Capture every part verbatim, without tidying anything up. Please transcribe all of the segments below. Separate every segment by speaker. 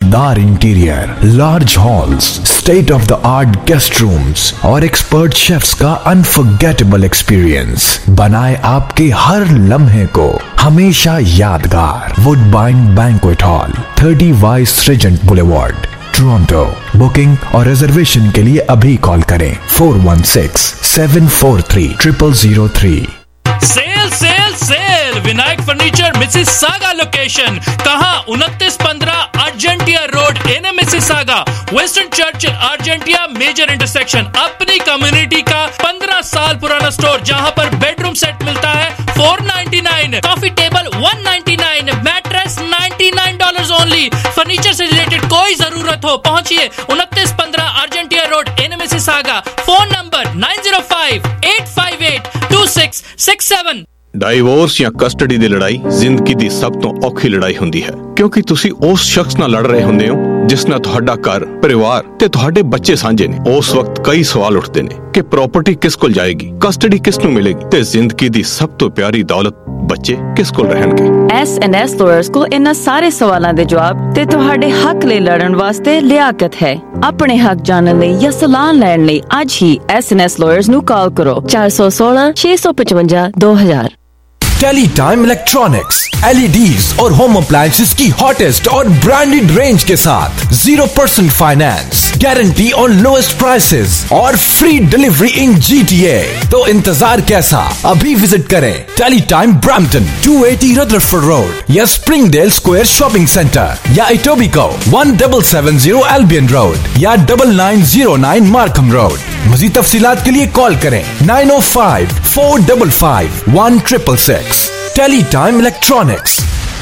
Speaker 1: शानदार interior, large halls, state of the art guest rooms और expert chefs का unforgettable experience बनाए आपके हर लम्हे को हमेशा यादगार। Woodbine banquet hall, thirty Vice Regent boulevard, Toronto. Booking और रिजर्वेशन के लिए अभी कॉल करें four one six seven four three triple zero three.
Speaker 2: Sale sale sale Vinayak furniture Mississauga location. कहां? उनतीस पंद्रह अर्जेंटिया रोड, एनए Mississauga, Winston Churchill, Argentia major intersection. अपनी कम्युनिटी का पंद्रह साल पुराना स्टोर जहां पर बेडरूम सेट मिलता है four ninety nine, coffee table one ninety nine, mattress ninety nine dollars only. Furniture से रिलेटेड कोई जरूरत हो पहुंचिए उनतीस पंद्रह अर्जेंटिया रोड, एनए Mississauga. Phone number nine zero five eight five eight two six six seven.
Speaker 3: Divorce ਜਾਂ custody ਦੀ ਲੜਾਈ ਜ਼ਿੰਦਗੀ ਦੀ ਸਭ ਤੋਂ ਔਖੀ ਲੜਾਈ ਹੁੰਦੀ ਹੈ, ਕਿਉਂਕਿ ਤੁਸੀਂ ਉਸ ਸ਼ਖਸ ਨਾਲ ਲੜ ਰਹੇ ਹੁੰਦੇ ਹੋ ਜਿਸ ਨਾਲ ਤੁਹਾਡਾ ਘਰ, ਪਰਿਵਾਰ ਤੇ ਤੁਹਾਡੇ ਬੱਚੇ ਸਾਂਝੇ ਨੇ। ਉਸ ਵਕਤ ਕਈ ਸਵਾਲ ਉੱਠਦੇ ਨੇ ਕਿ ਪ੍ਰਾਪਰਟੀ ਕਿਸ ਕੋਲ ਜਾਏਗੀ, ਕਸਟਡੀ ਕਿਸ ਨੂੰ ਮਿਲੇਗੀ ਤੇ ਜ਼ਿੰਦਗੀ ਦੀ ਸਭ ਤੋਂ ਪਿਆਰੀ ਦੌਲਤ ਬੱਚੇ ਕਿਸ ਕੋਲ ਰਹਿਣਗੇ। ਐਸ ਐਂਡ ਐਸ ਲਾਇਰਸ ਕੋਲ ਇਹਨਾਂ ਸਾਰੇ ਸਵਾਲਾਂ ਦੇ ਜਵਾਬ ਤੇ ਤੁਹਾਡੇ ਹੱਕ ਲਈ ਲੜਨ ਵਾਸਤੇ ਲਿਆਕਤ ਹੈ। ਆਪਣੇ ਹੱਕ ਜਾਣਨ ਲਈ ਜਾਂ ਸਲਾਹ ਲੈਣ ਲਈ ਅੱਜ ਹੀ ਐਸ ਐਂਡ ਐਸ ਲਾਇਰਸ ਨੂੰ ਕਾਲ ਕਰੋ ਚਾਰ ਸੌ ਸੋਲह छह सौ पचवंजा दो हजार।
Speaker 1: टेलीटाइम इलेक्ट्रॉनिक्स, एलईडीज और होम अप्लायंसेस की हॉटेस्ट और ब्रांडेड रेंज के साथ जीरो परसेंट फाइनेंस, गारंटी और लोएस्ट प्राइसेस और फ्री डिलीवरी इन जीटीए। तो इंतजार कैसा, अभी विजिट करें Teletime Brampton two eighty Rutherford road या स्प्रिंगडेल स्क्वायर शॉपिंग सेंटर या Etobicoke one double seven zero Albion road या double nine zero nine Markham road. मजीद तफसीलात के लिए कॉल करें nine O five four double five one triple six. Teletime electronics.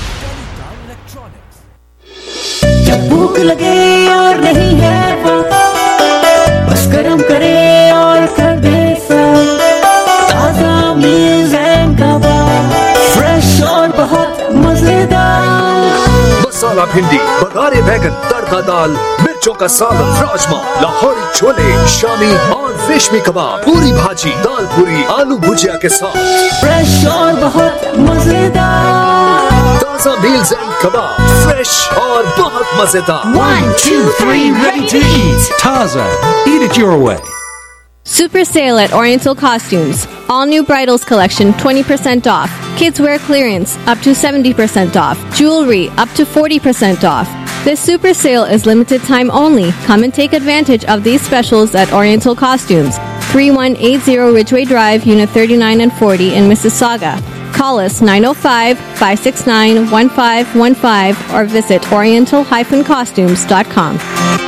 Speaker 4: जब भूख लगे और नहीं है बस गरम करे और कर दे ताजा मील्स एंड कबाब, फ्रेश और बहुत मजेदार।
Speaker 5: मसाला भिंडी, बघारे बैगन, तड़का दाल, मिर्चों का सालन, राजमा, लाहौरी छोले, शामी और रेशमी कबाब, पूरी भाजी, दाल पूरी, आलू भुजिया के साथ,
Speaker 4: फ्रेश और बहुत मजेदार।
Speaker 5: ताजा मील्स एंड कबाब, फ्रेश और बहुत मजेदार।
Speaker 4: One, two, three, ready to eat.
Speaker 6: Taza, eat it your way.
Speaker 7: Super sale at Oriental Costumes. All new bridals collection twenty percent off. Kids wear clearance up to seventy percent off. Jewelry up to forty percent off. This super sale is limited time only. Come and take advantage of these specials at Oriental Costumes. thirty-one eighty Ridgeway Drive, Unit thirty-nine and forty in Mississauga. Call us nine oh five, five six nine, one five one five or visit oriental dash costumes dot com.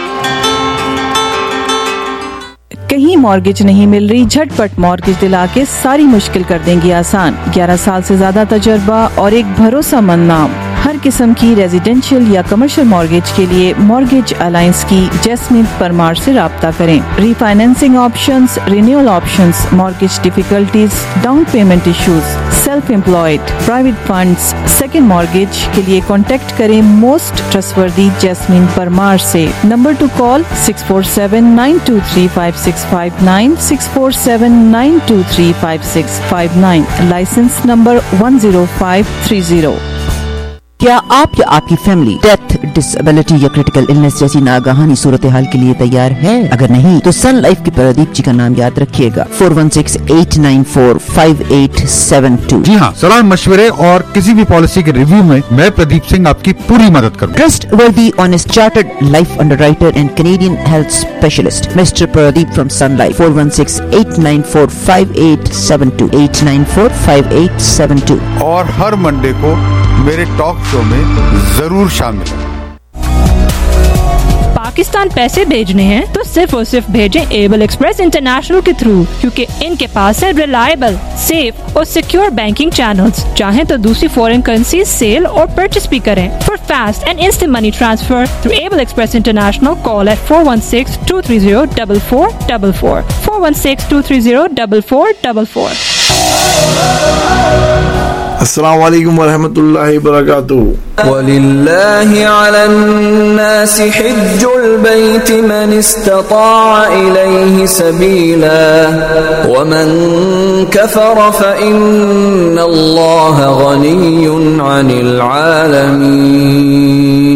Speaker 8: कहीं mortgage नहीं मिल रही, झटपट mortgage दिला के सारी मुश्किल कर देंगी आसान। ग्यारह साल से ज्यादा तजुर्बा और एक भरोसेमंद नाम। हर किस्म की रेजिडेंशियल या कमर्शियल मॉर्गेज के लिए मॉर्गेज अलायंस की जैस्मिन परमार से राब्ता करें। Refinancing options, renewal options, mortgage difficulties, down payment issues, self employed, private funds, second mortgage के लिए कॉन्टेक्ट करें मोस्ट ट्रस्टवर्दी जैस्मिन परमार से। Number to call six four seven nine two three five six five nine, six four seven nine two three five six five nine. Licence number one zero five three zero.
Speaker 9: क्या आप या आपकी family death, disability या critical illness जैसी नागाहानी सूरत हाल के लिए तैयार है? अगर नहीं तो सन लाइफ के प्रदीप जी का नाम याद रखिएगा, four one six eight nine four five eight seven two.
Speaker 10: जी हाँ, सलाह मशवरे और किसी भी पॉलिसी के रिव्यू में मैं प्रदीप सिंह आपकी पूरी मदद करूँगा।
Speaker 9: Trustworthy, honest, chartered life underwriter and Canadian health specialist mister Pradeep from Sun Life, four one six eight nine four five eight seven two, eight nine four five eight seven two.
Speaker 10: और हर Monday को मेरे talk show में जरूर शामिल है।
Speaker 11: पाकिस्तान पैसे भेजने हैं तो सिर्फ और सिर्फ भेजें एबल एक्सप्रेस इंटरनेशनल के थ्रू, क्योंकि इनके पास है रिलायबल, सेफ और सिक्योर बैंकिंग चैनल्स। चाहें तो दूसरी फॉरेन करेंसी सेल और परचेस भी करें। For fast and instant money transfer through Able Express International call at four one six two three zero double four double four, four one six two three zero double four double four.
Speaker 12: अस्सलाम वालेकुम वरहमतुल्लाहि वबरकातुहू।
Speaker 13: वलिल्लाहि अलन्नासि हिज्जुल बैति मन इस्तताअ इलैहि सबीला वमन कफर फइन्नल्लाहा गनिय्युन अनिल आलमीन।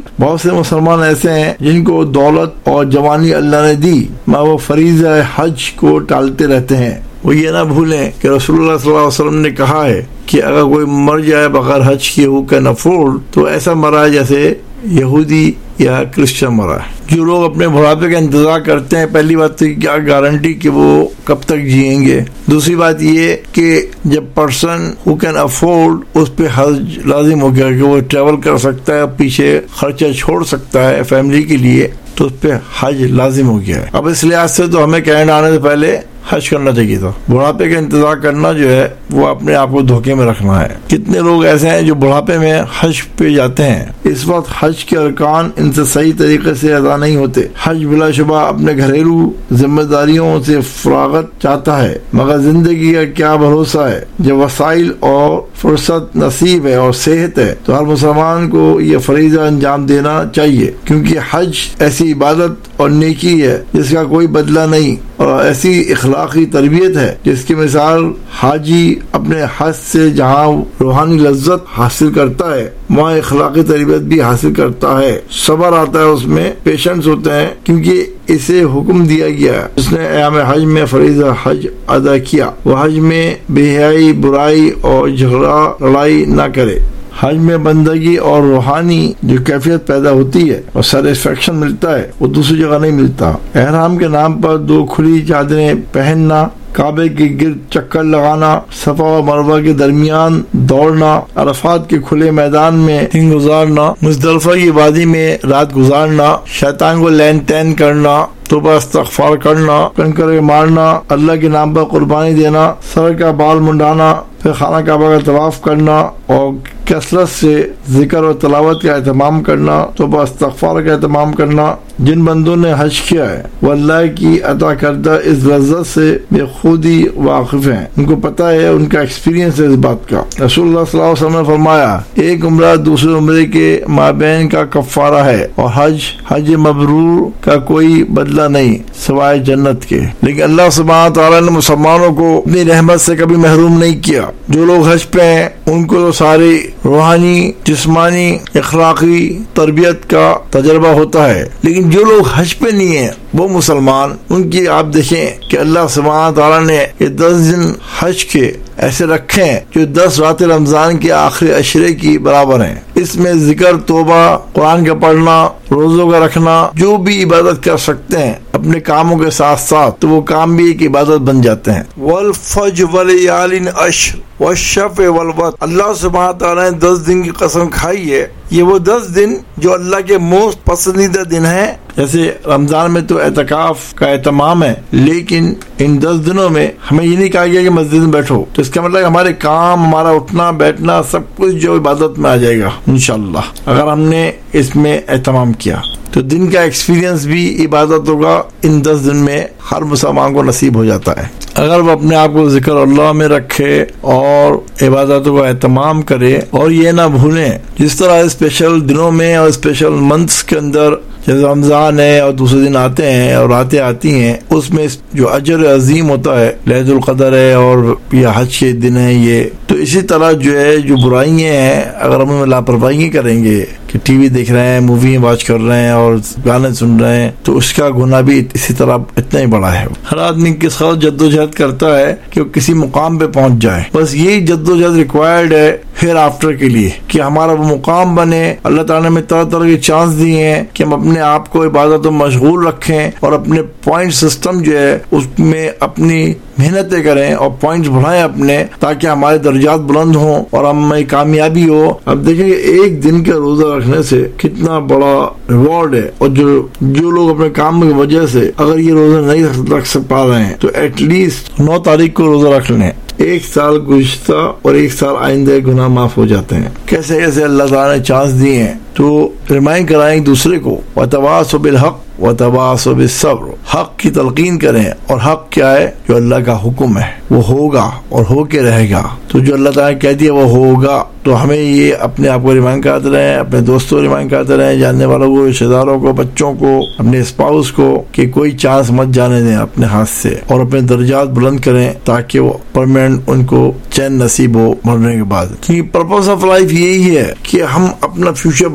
Speaker 12: بہت سے مسلمان ایسے ہیں جن کو دولت اور جوانی اللہ نے دی مگر وہ فریضہ حج کو ٹالتے رہتے ہیں۔ وہ یہ نہ بھولیں کہ رسول اللہ صلی اللہ علیہ وسلم نے کہا ہے کہ اگر کوئی مر جائے بغیر حج کیے ہو کین افورڈ تو ایسا مرا جیسے یہودی یا کرسچن مرا ہے۔ جو لوگ اپنے بڑھاپے کا انتظار کرتے ہیں، پہلی بات تو کیا گارنٹی کہ وہ کب تک جئیں گے، دوسری بات یہ کہ جب پرسن ہو کین افورڈ اس پہ حج لازم ہو گیا کہ وہ ٹریول کر سکتا ہے، پیچھے خرچہ چھوڑ سکتا ہے فیملی کے لیے، تو اس پہ حج لازم ہو گیا ہے۔ اب اس لحاظ سے تو ہمیں کینیڈا آنے سے پہلے حج کرنا چاہیے تھا۔ بڑھاپے کا انتظار کرنا جو ہے وہ اپنے آپ کو دھوکے میں رکھنا ہے۔ کتنے لوگ ایسے ہیں جو بڑھاپے میں حج پہ جاتے ہیں، اس وقت حج کے ارکان ان سے صحیح طریقے سے ادا نہیں ہوتے۔ حج بلا شبہ اپنے گھریلو ذمہ داریوں سے فراغت چاہتا ہے، مگر زندگی کا کیا بھروسہ ہے۔ جب وسائل اور فرصت نصیب ہے اور صحت ہے تو ہر مسلمان کو یہ فریضہ انجام دینا چاہیے، کیونکہ حج ایسی عبادت اور نیکی ہے جس کا کوئی بدلہ نہیں، اور ایسی اخلاقی تربیت ہے جس کی مثال حاجی اپنے حج سے جہاں روحانی لذت حاصل کرتا ہے وہاں اخلاقی تربیت بھی حاصل کرتا ہے۔ صبر آتا ہے اس میں، پیشنس ہوتے ہیں، کیونکہ اسے حکم دیا گیا ہے جس نے ایام حج میں فریضہ حج ادا کیا وہ حج میں بے حیائی، برائی اور جھگڑا لڑائی نہ کرے۔ حج میں بندگی اور روحانی جو کیفیت پیدا ہوتی ہے اور سیٹسفیکشن ملتا ہے وہ دوسری جگہ نہیں ملتا۔ احرام کے نام پر دو کھلی چادریں پہننا، کعبے کے گرد چکر لگانا، صفا و مروہ کے درمیان دوڑنا، عرفات کے کھلے میدان میں دن گزارنا، مزدلفہ کی وادی میں رات گزارنا، شیطان کو لین تین کرنا، توبہ استغفار کرنا، کنکر مارنا، اللہ کے نام پر قربانی دینا، سر کا بال منڈانا، پھر خانہ کعبہ کا طواف کرنا اور کثرت سے ذکر و تلاوت کا اہتمام کرنا، توبہ استغفار کا اہتمام کرنا۔ جن بندوں نے حج کیا ہے وہ اللہ کی عطا کردہ اس لذت سے بے خود ہی واقف ہیں، ان کو پتہ ہے، ان کا ایکسپیرینس ہے اس بات کا۔ رسول اللہ صلی اللہ علیہ وسلم نے فرمایا ایک عمرہ دوسرے عمرے کے مابین کا کفارہ ہے، اور حج حج مبرور کا کوئی بدلہ نہیں سوائے جنت کے۔ لیکن اللہ سبحانہ تعالیٰ نے مسلمانوں کو اپنی رحمت سے کبھی محروم نہیں کیا۔ جو لوگ حج پہ ہیں ان کو تو ساری روحانی، جسمانی، اخلاقی تربیت کا تجربہ ہوتا ہے، لیکن جو لوگ حج پہ نہیں ہیں وہ مسلمان، ان کی آپ دیکھیں کہ اللہ سبحانہ تعالیٰ نے یہ دس دن حج کے ایسے رکھے ہیں جو دس رات رمضان کے آخری عشرے کی برابر ہیں۔ اس میں ذکر، توبہ، قرآن کا پڑھنا، روزوں کا رکھنا، جو بھی عبادت کر سکتے ہیں اپنے کاموں کے ساتھ ساتھ تو وہ کام بھی ایک عبادت بن جاتے ہیں۔ والفجر ولیال عشر والشفع والوتر، اللہ سبحانہ تعالیٰ نے دس دن کی قسم کھائی ہے، یہ وہ دس دن جو اللہ کے موسٹ پسندیدہ دن ہیں۔ جیسے رمضان میں تو اعتکاف کا اہتمام ہے، لیکن ان دس دنوں میں ہمیں یہ نہیں کہا گیا کہ مسجد میں بیٹھو، تو اس کا مطلب ہمارے کام، ہمارا اٹھنا بیٹھنا سب کچھ جو عبادت میں آ جائے گا انشاءاللہ اگر ہم نے اس میں اہتمام کیا۔ تو دن کا ایکسپیرینس بھی عبادت ہوگا، ان دس دن میں ہر مسلمان کو نصیب ہو جاتا ہے اگر وہ اپنے آپ کو ذکر اللہ میں رکھے اور عبادتوں کا اہتمام کرے۔ اور یہ نہ بھولیں جس طرح اسپیشل دنوں میں اور اسپیشل منتھس کے اندر جیسے رمضان ہے اور دوسرے دن آتے ہیں اور راتیں آتی ہیں، اس میں جو اجر عظیم ہوتا ہے، لیلۃ القدر ہے اور یہ حج کے دن ہے، یہ تو اسی طرح جو ہے جو برائیاں ہیں اگر ہم ان لاپرواہی کریں گے کہ ٹی وی دیکھ رہے ہیں، مووی واچ کر رہے ہیں اور گانے سن رہے ہیں، تو اس کا گناہ بھی اسی طرح اتنا ہی بڑا ہے۔ ہر آدمی کس قدر جد و جہد کرتا ہے کہ وہ کسی مقام پہ پہنچ جائے، بس یہی جد و جہد ریکوائرڈ ہے پھر آفٹر کے لیے کہ ہمارا وہ مقام بنے۔ اللہ تعالیٰ نے طرح طرح کے چانس دیے ہیں کہ ہم اپنے آپ کو عبادت میں مشغول رکھیں اور اپنے پوائنٹ سسٹم جو ہے اس میں اپنی محنتیں کریں اور پوائنٹس بڑھائیں اپنے، تاکہ ہمارے درجات بلند ہوں اور ہمیں کامیابی ہو۔ اب دیکھیں ایک دن کا روزہ رکھنے سے کتنا بڑا ریوارڈ ہے، اور جو جو لوگ اپنے کام کی وجہ سے اگر یہ روزہ نہیں رکھ سک پا رہے ہیں تو ایٹ لیسٹ نو تاریخ کو روزہ رکھ لیں۔ ایک سال گزشتہ اور ایک سال آئندہ گناہ معاف ہو جاتے ہیں۔ کیسے کیسے اللہ تعالیٰ نے چانس دیے ہیں، تو ریمائنڈ کرائیں دوسرے کو، وَتَوَاصَوْا بِالْحَقِّ وَتَوَاصَوْا بِالصَّبْرِ، حق کی تلقین کریں، اور حق کیا ہے؟ جو اللہ کا حکم ہے وہ ہوگا اور ہو کے رہے گا۔ تو جو اللہ تعالیٰ نے کہہ دیا وہ ہوگا، تو ہمیں یہ اپنے آپ کو ریمائنڈ کراتے رہیں، اپنے دوستوں کو ریمائنڈ کراتے رہیں، جاننے والوں کو، رشتہ داروں کو، بچوں کو، اپنے اسپاؤس کو، کہ کوئی چانس مت جانے دیں اپنے ہاتھ سے، اور اپنے درجات بلند کریں تاکہ وہ پرماننٹ ان کو چین نصیب ہو مرنے کے بعد۔ کیونکہ پرپز آف لائف یہی ہے کہ ہم اپنا فیوچر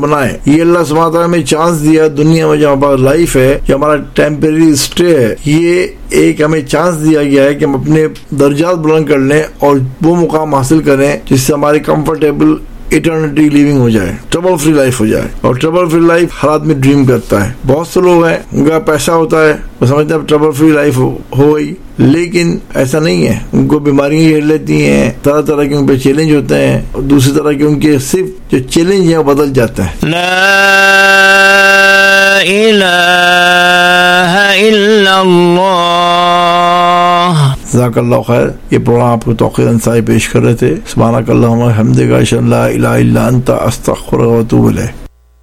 Speaker 12: बनाए। ये अल्लाह सुब्हानहू तआला में चांस दिया दुनिया में जो हमारा लाइफ है, जो हमारा टेम्परेरी स्टे है, ये एक हमें चांस दिया गया है कि हम अपने दर्जात बुलंद कर लें और वो मुकाम हासिल करें जिससे हमारी कंफर्टेबल इटर्निटी लिविंग हो जाए, ट्रबल फ्री लाइफ हो जाए। और ट्रबल फ्री लाइफ हर आदमी ड्रीम करता है। बहुत से लोग हैं उनका पैसा होता है, वो समझते हैं ट्रबल फ्री लाइफ हो, हो गई, लेकिन ऐसा नहीं है। उनको बीमारियां घेर लेती हैं, तरह तरह के उन पे चैलेंज होते हैं, और दूसरी तरह के उनके सिर्फ जो चैलेंज है वो बदल जाता है।
Speaker 14: ला इलाहा इल्लल्लाह।
Speaker 12: ज़ाकल्लाहु खैर। ये प्रोग्राम आपको तौक़ीर अंसारी पेश कर रहे थे। सुब्हानकल्लाहुम्मा व बिहम्दिका अशहदु अन ला इलाहा इल्ला अंता अस्तग़फिरुका व अतूबु इलैक।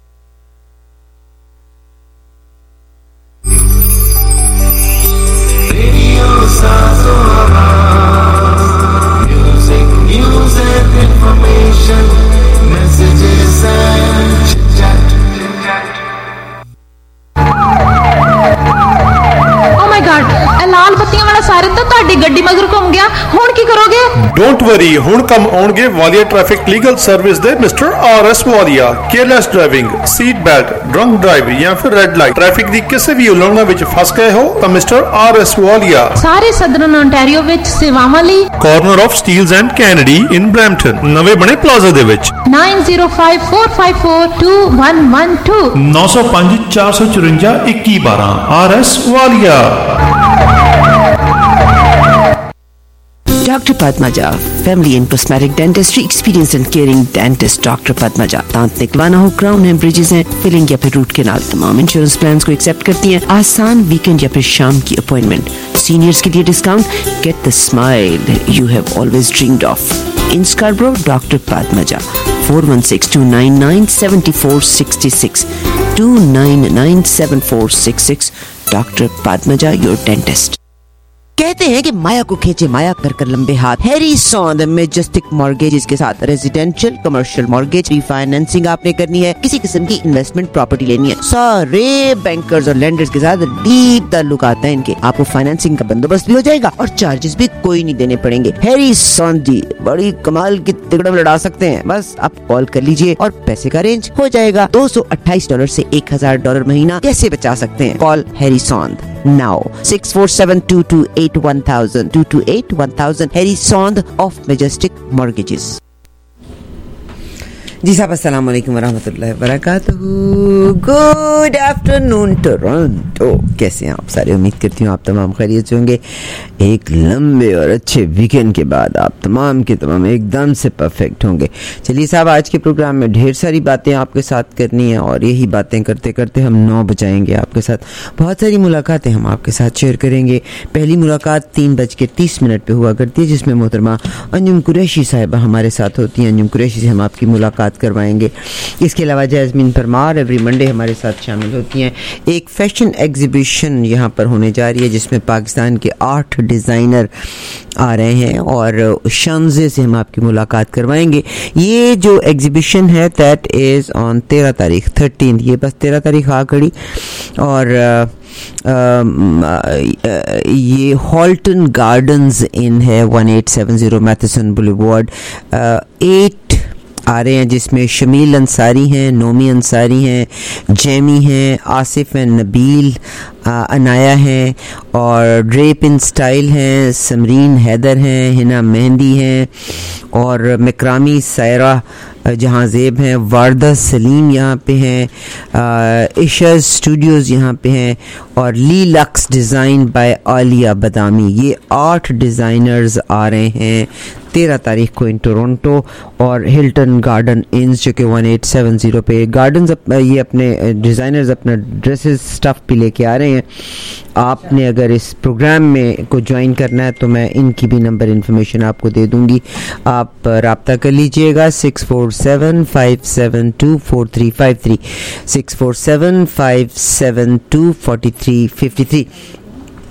Speaker 15: ਗੱਡੀ ਮਗਰ ਘੁੰਮ ਗਿਆ, ਹੁਣ ਕੀ ਕਰੋਗੇ?
Speaker 16: ਡੋਂਟ ਵਰੀ, ਹੁਣ ਕੰਮ ਆਉਣਗੇ ਵਾਲੀਆ ਟ੍ਰੈਫਿਕ ਲੀਗਲ ਸਰਵਿਸ ਦੇ mister R S Walia. Careless driving, seat belt, drunk drive ਜਾਂ ਫਿਰ ਰੈੱਡ ਲਾਈਟ, ਟ੍ਰੈਫਿਕ ਦੀ ਕਿਸੇ ਵੀ ਉਲੰਘਣਾ ਵਿੱਚ ਫਸ ਗਏ ਹੋ ਤਾਂ ਮਿਸਟਰ ਆਰ ਐਸ ਵਾਲੀਆ
Speaker 15: ਸਾਰੇ ਸਦਰਨ ਓਨਟਾਰੀਓ ਵਿੱਚ ਸੇਵਾਵਾਂ ਲਈ
Speaker 16: corner of Steeles and Kennedy in Brampton, ਨਵੇਂ ਬਣੇ ਪਲਾਜ਼ਾ ਦੇ ਵਿੱਚ।
Speaker 15: nine zero five four five four two one one two
Speaker 16: nine zero five four four four one one one two R S Walia.
Speaker 9: Doctor Padmaja, family and cosmetic dentistry, experienced and caring dentist Doctor Padmaja। दांत निकलवाना हो, crown है, bridges हैं, filling या फिर root canal, तमाम insurance plans को accept करती हैं। आसान वीकेंड या फिर शाम की अपॉइंटमेंट, सीनियर्स के लिए discount, get the smile you have always dreamed of. In Scarborough, doctor Padmaja, four one six two nine nine seven four six six two nine nine seven four six six। Doctor Padmaja, your dentist। कहते हैं कि माया को खींचे माया कर कर लंबे हाथ। Harry सॉन्द Majestic mortgages के साथ रेजिडेंशियल कमर्शियल मॉर्गेज रीफाइनेंसिंग आपने करनी है, किसी किस्म की इन्वेस्टमेंट प्रॉपर्टी लेनी है, सारे बैंकर्स और लेंडर्स के साथ डीप ताल्लुकात हैं इनके। आपको फाइनेंसिंग का बंदोबस्त भी हो जाएगा और चार्जेस भी कोई नहीं देने पड़ेंगे। हैरी सॉन्द जी बड़ी कमाल की तिकड़म लड़ा सकते हैं। बस आप कॉल कर लीजिए और पैसे का अरेंज हो जाएगा। दो सौ अट्ठाईस डॉलर से एक हजार डॉलर महीना कैसे बचा सकते हैं? Call Harry Sond now six four seven two two eight one thousand two two eight one thousand। Harry Sond of Majestic Mortgages. जी साहब, अस्सलाम वालेकुम वरहमतुल्लाहि वबरकातुहू। Good afternoon Toronto. कैसे हैं आप सारे? उम्मीद करती हूँ आप तमाम खैरियत से होंगे। एक लंबे और अच्छे वीकेंड के बाद आप तमाम के तमाम एकदम से परफेक्ट होंगे। चलिए साहब, आज के प्रोग्राम में ढेर सारी बातें आपके साथ करनी है और यही बातें करते करते हम नौ बजाएंगे आपके साथ। बहुत सारी मुलाकातें हम आपके साथ शेयर करेंगे। पहली मुलाकात तीन बज के तीस मिनट पर हुआ करती है, जिसमें मोहतरमा अंजुम कुरैशी साहिबा हमारे साथ होती हैं। अंजुम कुरैशी से हम आपकी मुलाकात करवाएंगे। इसके अलावा जैस्मीन परमार एवरी मंडे हमारे साथ शामिल होती हैं। एक फैशन एग्जीबिशन यहाँ पर होने जा रही है जिसमें पाकिस्तान के आठ डिज़ाइनर आ रहे हैं और शानजे से हम आपकी मुलाकात करवाएंगे। ये जो एग्जीबिशन है दैट इज़ ऑन तेरह तारीख थर्टीन, ये बस तेरह तारीख आ खड़ी और आ, आ, ये हॉल्टन गार्डन्स इन है one eight seven zero Matheson Boulevard. Eight आ रहे हैं जिसमें शमील अंसारी हैं, नोमी अंसारी हैं, जेमी हैं, आसिफ हैं, नबील अनाया हैं और ड्रेप इन स्टाइल हैं, समरीन हैदर हैं, हिना मेहंदी हैं और मकरामी सायरा जहाँ ज़ेब हैं, वारदा सलीम यहाँ पे हैं, इशा स्टूडियोज़ यहाँ पे हैं और Lee Lux design by Aliya Badami. ये आठ डिज़ाइनर्स आ रहे हैं तेरह तारीख को इन टोरंटो और हिल्टन गार्डन इन्स जो कि वन एट सेवन ज़ीरो पे गार्डन्स अप, ये अपने डिज़ाइनर्स अपना ड्रेसेस स्टफ़ भी लेके आ रहे हैं। आपने अगर इस प्रोग्राम में को ज्वाइन करना है तो मैं इनकी भी नंबर इन्फॉर्मेशन आपको दे दूंगी, आप रब्ता कर लीजिएगा six four seven five seven two four three five three six four seven five seven two forty three fifty three.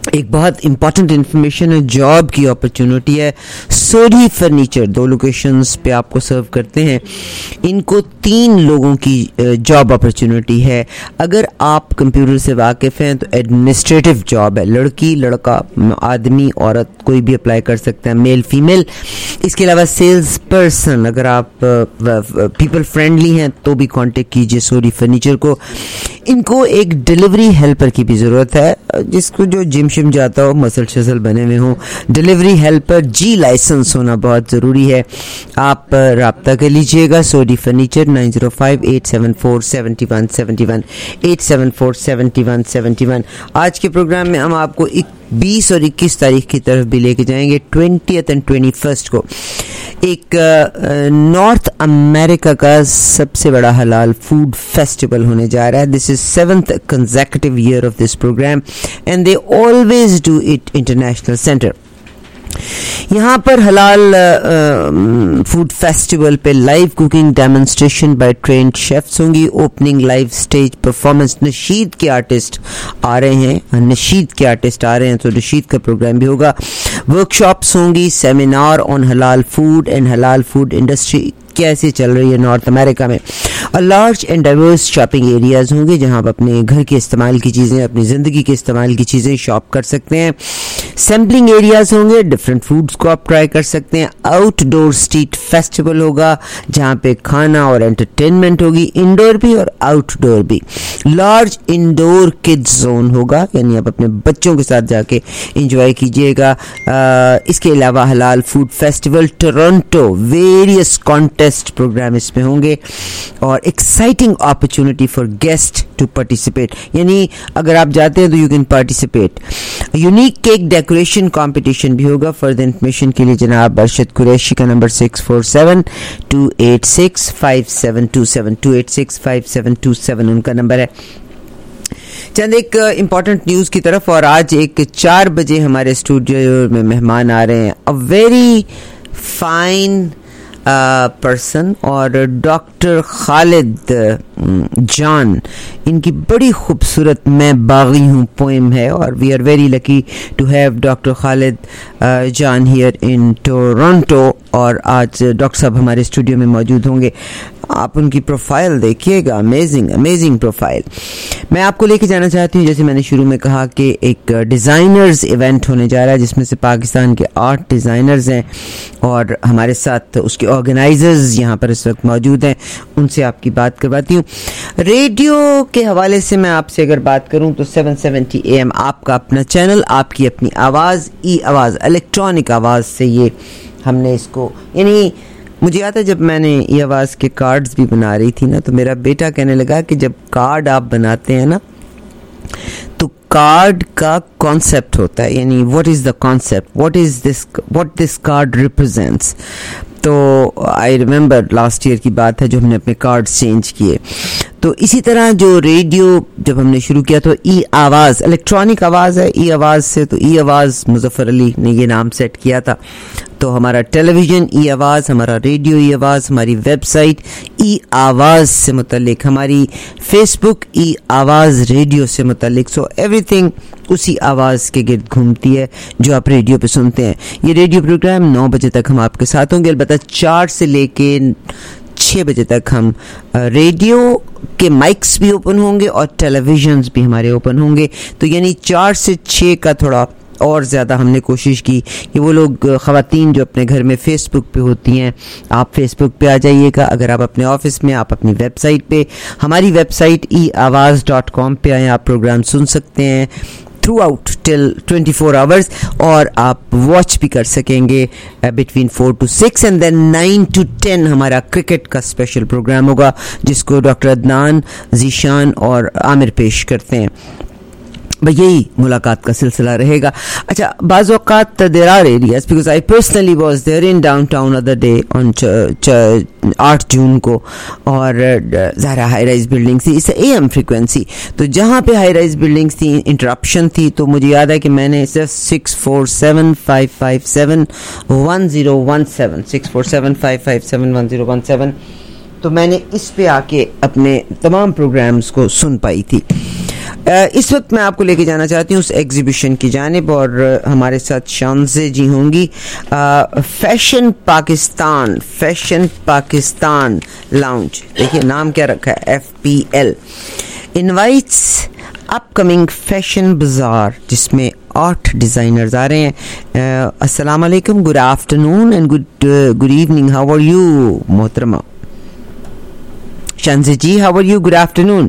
Speaker 9: ایک بہت امپورٹنٹ انفارمیشن ہے, جاب کی اپرچونٹی ہے. سوڈی فرنیچر دو لوکیشنز پہ آپ کو سرو کرتے ہیں. ان کو تین لوگوں کی جاب اپرچونٹی ہے. اگر آپ کمپیوٹر سے واقف ہیں تو ایڈمنسٹریٹو جاب ہے, لڑکی لڑکا آدمی عورت کوئی بھی اپلائی کر سکتا ہے, میل فیمیل. اس کے علاوہ سیلز پرسن, اگر آپ پیپل فرینڈلی ہیں تو بھی کانٹیکٹ کیجیے سوڈی فرنیچر کو. ان کو ایک ڈیلیوری ہیلپر کی بھی ضرورت ہے, جس کو جو جم شم جاتا ہو, مسل شسل بنے ہوئے ہوں. ڈیلیوری ہیلپر جی لائسنس ہونا بہت ضروری ہے. آپ رابطہ کر لیجئے گا Sodhi furniture nine zero five eight seven four seventy one seventy one eight seven four seventy one seventy one. آج کے پروگرام میں ہم آپ کو بیس اور اکیس تاریخ کی طرف بھی لے کے جائیں گے. ٹوینٹیتھ اینڈ ٹوینٹی فرسٹ کو ایک نارتھ امریکہ کا سب سے بڑا حلال فوڈ فیسٹیول ہونے جا رہا ہے. This is seventh consecutive year of this program and they always do it international centre. یہاں پر حلال فوڈ فیسٹیول پہ live cooking demonstration by trained chefs ہوں گی. اوپننگ لائیو اسٹیج پرفارمنس نشید کے آرٹسٹ آ رہے ہیں نشید کے آرٹسٹ آ رہے ہیں تو نشید کا پروگرام بھی ہوگا. ورک شاپس ہوں گی, سیمینار آن حلال فوڈ اینڈ حلال فوڈ انڈسٹری کیسے چل رہی ہے نارتھ امریکہ میں. اور large and diverse shopping areas ہوں گے جہاں آپ اپنے گھر کے استعمال کی چیزیں, اپنی زندگی کے استعمال کی چیزیں شاپ کر سکتے ہیں. سیمپلنگ ایریاز ہوں گے, ڈفرینٹ فوڈز کو آپ ٹرائی کر سکتے ہیں. آؤٹ ڈور اسٹریٹ فیسٹیول ہوگا جہاں پہ کھانا اور انٹرٹینمنٹ ہوگی, انڈور بھی اور آؤٹ ڈور بھی. لارج انڈور کڈز زون ہوگا, یعنی آپ اپنے بچوں کے ساتھ جا کے انجوائے کیجیے گا. اس کے علاوہ حلال food festival Toronto, various contest program اس میں ہوں گے اور exciting opportunity for guests to participate, یعنی اگر آپ جاتے ہیں تو you can participate. Unique cake decoration competition بھی ہوگا. فردر انفارمیشن کے لیے جناب ارشد قریشی کا number six four seven two eight six five seven two seven two eight six five seven two seven ان کا نمبر ہے. چند ایک امپورٹنٹ نیوز کی طرف, اور آج ایک چار بجے ہمارے اسٹوڈیو میں مہمان آ رہے ہیں. اے ویری فائن پرسن, اور ڈاکٹر خالد جان, ان کی بڑی خوبصورت میں باغی ہوں پوئم ہے, اور we are very lucky to have doctor Khalid Jan here in Toronto. اور آج ڈاکٹر صاحب ہمارے اسٹوڈیو میں موجود ہوں گے. آپ ان کی پروفائل دیکھیے گا, امیزنگ امیزنگ پروفائل. میں آپ کو لے کے جانا چاہتی ہوں, جیسے میں نے شروع میں کہا, کہ ایک ڈیزائنرز ایونٹ ہونے جا رہا ہے جس میں سے پاکستان کے آٹھ ڈیزائنرز ہیں, اور ہمارے ساتھ اس کے آرگنائزرز یہاں پر اس وقت موجود ہیں. ان سے آپ کی بات کرواتی ہوں. ریڈیو کے حوالے سے میں آپ سے اگر بات کروں تو سیون سیونٹی اے ایم آپ کا اپنا چینل, آپ کی اپنی آواز, ای آواز, الیکٹرانک آواز سے یہ ہم نے اس کو, یعنی مجھے یاد ہے جب میں نے یہ آواز کے کارڈز بھی بنا رہی تھی نا, تو میرا بیٹا کہنے لگا کہ جب کارڈ آپ بناتے ہیں نا تو کارڈ کا کانسیپٹ ہوتا ہے, یعنی what is the concept, what is this what this card represents. تو آئی ریممبر لاسٹ ایئر کی بات ہے جو ہم نے اپنے کارڈ چینج کیے. تو اسی طرح جو ریڈیو جب ہم نے شروع کیا تو ای آواز الیکٹرانک آواز ہے, ای آواز سے تو ای آواز مظفر علی نے یہ نام سیٹ کیا تھا. تو ہمارا ٹیلی ویژن ای آواز, ہمارا ریڈیو ای آواز, ہماری ویب سائٹ ای آواز سے متعلق, ہماری فیس بک ای آواز ریڈیو سے متعلق. سو ایوری تھنگ اسی آواز کے گرد گھومتی ہے جو آپ ریڈیو پہ سنتے ہیں. یہ ریڈیو پروگرام نو بجے تک ہم آپ کے ساتھ ہوں گے, البتہ چار سے لے کے چھ بجے تک ہم ریڈیو کے مائکس بھی اوپن ہوں گے اور ٹیلی ویژنز بھی ہمارے اوپن ہوں گے. تو یعنی چار سے چھ کا تھوڑا اور زیادہ ہم نے کوشش کی کہ وہ لوگ خواتین جو اپنے گھر میں فیس بک پہ ہوتی ہیں, آپ فیس بک پہ آ جائیے گا. اگر آپ اپنے آفس میں, آپ اپنی ویب سائٹ پہ, ہماری ویب سائٹ ای آواز ڈاٹ کام پہ آئیں, آپ پروگرام سن سکتے ہیں throughout till twenty four hours, اور آپ واچ بھی کر سکیں گے between four two six and then nine two ten ہمارا کرکٹ کا اسپیشل پروگرام ہوگا جس کو ڈاکٹر عدنان, ذیشان اور عامر پیش کرتے ہیں. بھائی یہی ملاقات کا سلسلہ رہے گا. اچھا, بعض اوقات there are areas, because I personally was there in downtown other day on آٹھ جون کو, اور ظاہر ہائی رائز بلڈنگس تھی, اس اے ایم فریکوینسی, تو جہاں پہ ہائی رائز بلڈنگس تھیں انٹرپشن تھی. تو مجھے یاد ہے کہ میں نے صرف six four seven five five seven one zero one seven six four seven five five seven one zero one seven تو میں نے اس پہ آ کے اپنے تمام پروگرامز کو سن پائی تھی. اس وقت میں آپ کو لے کے جانا چاہتی ہوں اس ایگزیبیشن کی جانب, اور ہمارے ساتھ شانزے جی ہوں گی. Fashion Pakistan, fashion Pakistan lounge, دیکھیے نام کیا رکھا ہے, F P L invites upcoming fashion bazaar, جس میں آٹھ ڈیزائنرز آ رہے ہیں. السلام علیکم, good afternoon and good good evening, how are you محترمہ Shanze ji, how are you, good afternoon.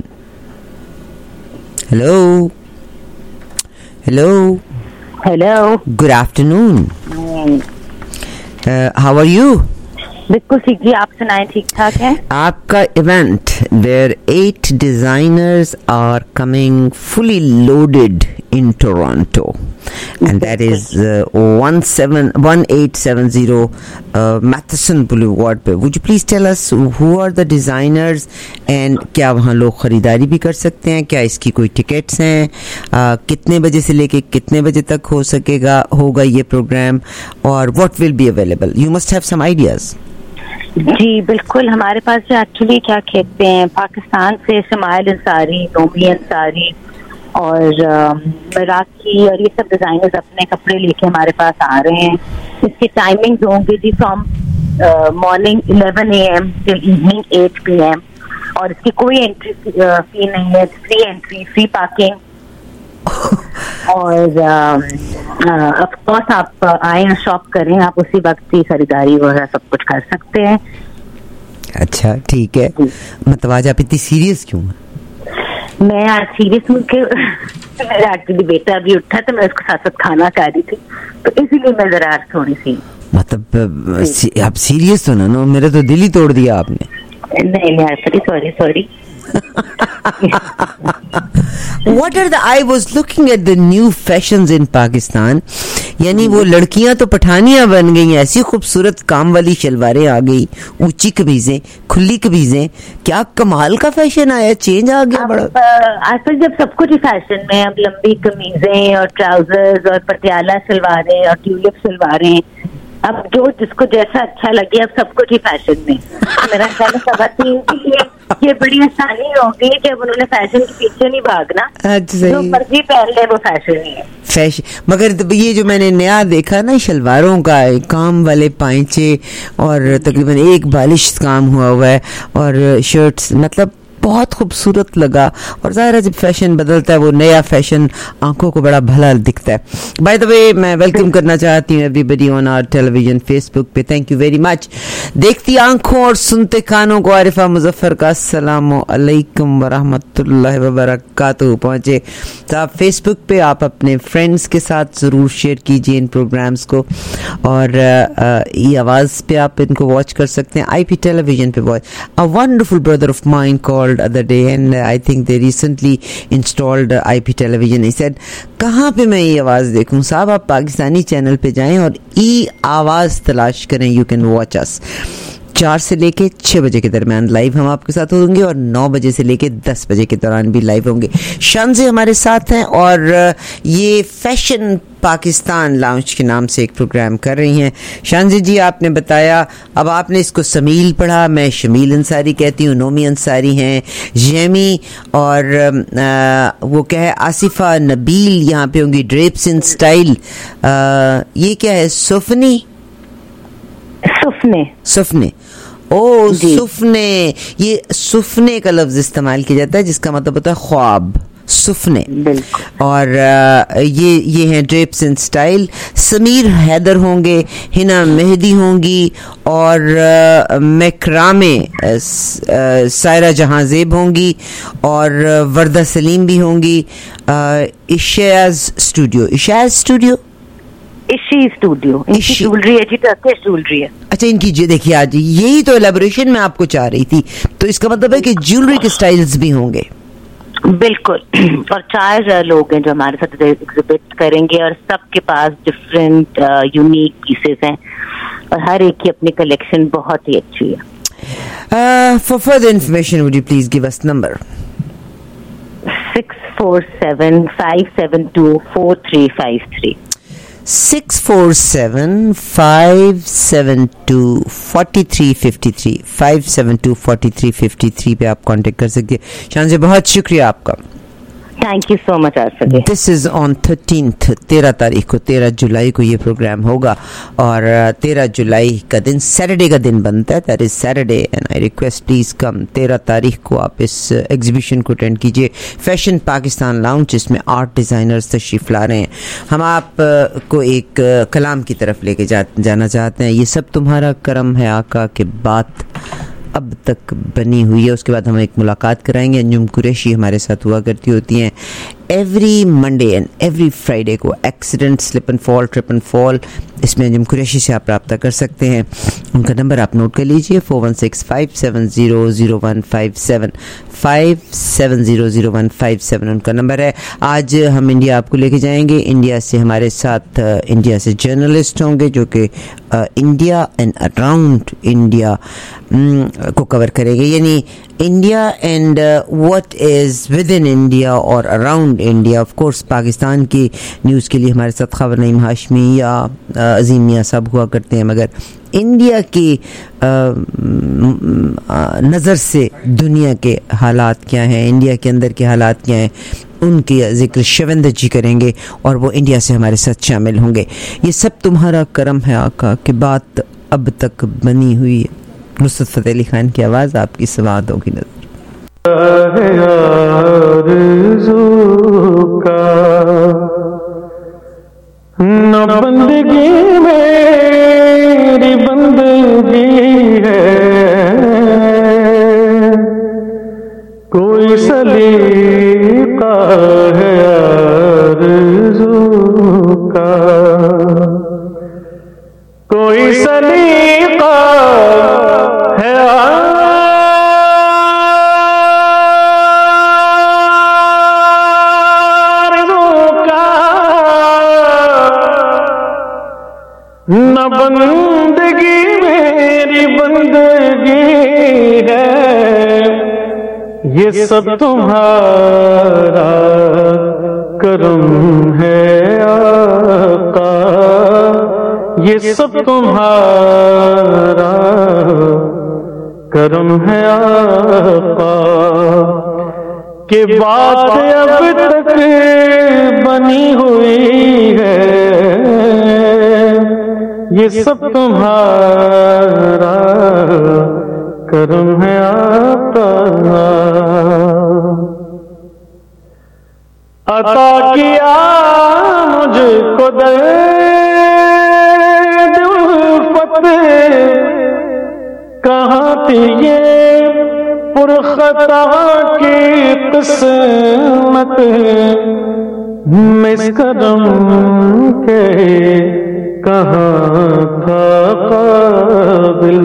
Speaker 9: Hello hello
Speaker 14: hello
Speaker 9: good afternoon, how are you.
Speaker 14: بالکل ٹھیک جی, آپ سنائیں ٹھیک ٹھاک ہے.
Speaker 9: آپ کا event where eight designers are coming fully loaded in Toronto, and that is uh, one seven one eight seven zero uh, Matheson Boulevard pe. Would you please tell us who are the designers and کیا وہاں لوگ خریداری بھی کر سکتے ہیں, کیا اس کی کوئی ٹکٹس ہیں, uh, کتنے بجے سے لے کے کتنے بجے تک ہو سکے گا ہوگا یہ پروگرام, اور what will be available? You must have some ideas.
Speaker 14: جی بالکل, ہمارے پاس جو ایکچولی کیا کہتے ہیں پاکستان سے شمائل انصاری, نومی انصاری اور مراکی اور یہ سب ڈیزائنرز اپنے کپڑے لے کے ہمارے پاس آ رہے ہیں. اس کی ٹائمنگ ہوں گی جی from morning eleven A M till evening eight P M, اور اس کی کوئی انٹری فی نہیں ہے, فری انٹری, فری پارکنگ, اور آف کورس آپ آئیں شاپ کریں, آپ اسی وقت کی خریداری وغیرہ سب کچھ کر سکتے ہیں.
Speaker 9: اچھا ٹھیک ہے, مطلب آج آپ اتنی سیریس کیوں ہیں؟
Speaker 14: میں آج سیریس ہوں کہ میرا ایکچولی بیٹا ابھی اٹھا تو میں اس کو ساتھ ساتھ کھانا کھا رہی تھی, تو اسی لیے میں ذرا تھوڑی سی
Speaker 9: مطلب آپ سیریس تو نا, میرا تو دل ہی توڑ دیا آپ نے.
Speaker 14: نہیں نہیں sorry sorry.
Speaker 9: What are the I was looking at the new fashions in Pakistan, یعنی وہ لڑکیاں تو پٹھانیاں بن گئی, ایسی خوبصورت کام والی شلواریں آ گئی, اونچی قمیضیں, کھلی قمیضیں, کیا کمال کا فیشن آیا, چینج آ گیا بڑا.
Speaker 14: آج کل جب سب کچھ فیشن میں, اب لمبی قمیضیں اور ٹراؤزرز اور پٹیالہ شلواریں اور ٹیولپ شلواریں, اب جو جس کو جیسا اچھا لگے, اب سب کچھ ہی فیشن میں. میرا خیال ہے خواتین کے لیے یہ بڑی آسانی ہوگی کہ اب انہوں نے فیشن کے پیچھے نہیں بھاگنا, جو مرضی پہن لے وہ فیشن ہی ہے. فیشن,
Speaker 9: مگر یہ جو میں نے نیا دیکھا نا شلواروں کا, کام والے پائنچے اور تقریباً ایک بالش کام ہوا ہوا ہے, اور شرٹس, مطلب بہت خوبصورت لگا. اور ظاہر ہے جب فیشن بدلتا ہے وہ نیا فیشن آنکھوں کو بڑا بھلا دکھتا ہے. بائی دا وے میں ویلکم کرنا چاہتی ہوں everybody on our television Facebook پہ. Thank you very much. دیکھتی آنکھوں اور سنتے کانوں کو عارفہ مظفر کا السلام علیکم ورحمۃ اللہ وبرکاتہ پہنچے. تو آپ فیس بک پہ آپ اپنے فرینڈس کے ساتھ ضرور شیئر کیجیے ان پروگرامس کو, اور ای آواز پہ آپ ان کو واچ کر سکتے ہیں, آئی پی ٹیلی ویژن پہ watch. A wonderful brother of mine called other day and I think they recently installed I P television. He said کہاں پہ میں ای آواز دیکھوں؟ صاحب آپ پاکستانی چینل پہ جائیں اور ای آواز تلاش کریں. You can watch us. چار سے لے کے چھ بجے کے درمیان لائیو ہم آپ کے ساتھ ہوں گے, اور نو بجے سے لے کے دس بجے کے دوران بھی لائیو ہوں گے. شانزے ہمارے ساتھ ہیں, اور یہ فیشن پاکستان لاؤنج کے نام سے ایک پروگرام کر رہی ہیں. شانزے جی آپ نے بتایا, اب آپ نے اس کو سمیل پڑھا, میں شمیل انصاری کہتی ہوں, نومی انصاری ہیں, جیمی اور وہ کیا ہے آصفہ نبیل یہاں پہ ہوں گی, ڈریپس ان سٹائل. یہ کیا ہے, سفنی
Speaker 14: سفنے
Speaker 9: سفنے او سفنے, یہ سفنے کا لفظ استعمال کیا جاتا ہے جس کا مطلب ہوتا ہے خواب, سفنے. اور یہ یہ ہیں drapes in style. Sameer Haider ہوں گے, ہنا مہدی ہوں گی, اور میکرامے سائرہ جہاں زیب ہوں گی, اور وردہ سلیم بھی ہوں گی. Ashi's studio Ashi's studio
Speaker 14: Ashi studio ان کی جولری ہے جی, ٹرکش جولری ہے.
Speaker 9: اچھا ان کی جی دیکھیے آج یہی تو ایلیبوریشن میں آپ کو چاہ رہی تھی, تو اس کا مطلب ہے کہ جولری کے سٹائلز بھی ہوں گے.
Speaker 14: بالکل, اور چار لوگ ہیں جو ہمارے ساتھ ایگزیبٹ کریں گے, اور سب کے پاس ڈفرینٹ یونیک پیسز ہیں, اور ہر ایک کی اپنی کلیکشن بہت ہی اچھی ہے.
Speaker 9: For further information would you please give us number.
Speaker 14: Six four seven five seven two four three five three
Speaker 9: six four seven five seven two forty three fifty three five seven two forty three fifty three پہ آپ contact کر سکتے ہیں. شان سے بہت شکریہ آپ کا.
Speaker 14: Thank you so much Asif ji.
Speaker 9: This is on thirteenth, तेरह तारीख को, तेरह जुलाई को ये प्रोग्राम होगा और तेरह जुलाई का दिन सैटरडे का दिन बनता है. That is Saturday and I request please come. तेरह तारीख को आप इस एग्जीबिशन को अटेंड कीजिए. फैशन पाकिस्तान लाउंज, इसमें आर्ट डिजाइनर्स तशरीफ ला रहे हैं. हम आप को एक कलाम की तरफ लेके जा, जाना चाहते हैं. ये सब तुम्हारा करम है आका के बात अब तक बनी हुई है. उसके बाद हम एक मुलाकात कराएंगे. अंजुम कुरैशी हमारे साथ हुआ करती होती हैं every Monday and every Friday को. Accident, slip and fall, trip and fall, इसमें अंजुम कुरैशी से आप रब्ता कर सकते हैं. उनका नंबर आप नोट कर लीजिए, four one six five seven zero zero one five seven five seven zero zero one five seven उनका नंबर है. आज हम इंडिया आपको लेके जाएंगे. इंडिया से हमारे साथ इंडिया से जर्नलिस्ट होंगे जो कि इंडिया एंड अराउंड इंडिया को कवर करेंगे, यानी India and what is within India और around India. Of course Pakistan की न्यूज़ के लिए हमारे साथ खबर नईम हाशमी या अजीम मियां साहब हुआ करते हैं, मगर इंडिया की नज़र से दुनिया के हालात क्या हैं, इंडिया के अंदर के हालात क्या हैं, उनकी जिक्र शविंदर जी करेंगे और वो इंडिया से हमारे साथ शामिल होंगे. ये सब तुम्हारा करम है आका की बात अब तक बनी हुई है. नुसरत फतेह अली खान की आवाज़ आपकी समाअतों की नज़र.
Speaker 17: न बंदगी मेरी बंदगी है, कोई सलीका है आरज़ू का, कोई सलीका है न बंदगी मेरी बंदगी है, ये सब तुम्हारा करम है आका, ये सब तुम्हारा करम है आका के बात अब तक बनी हुई है, ये सब तुम्हारा करम है आका. अता किया मुझको दर्द उल्फत, कहाँ थी ये पुरखता की किस्मत, मैं इस कदम के कहाँ था काबिल,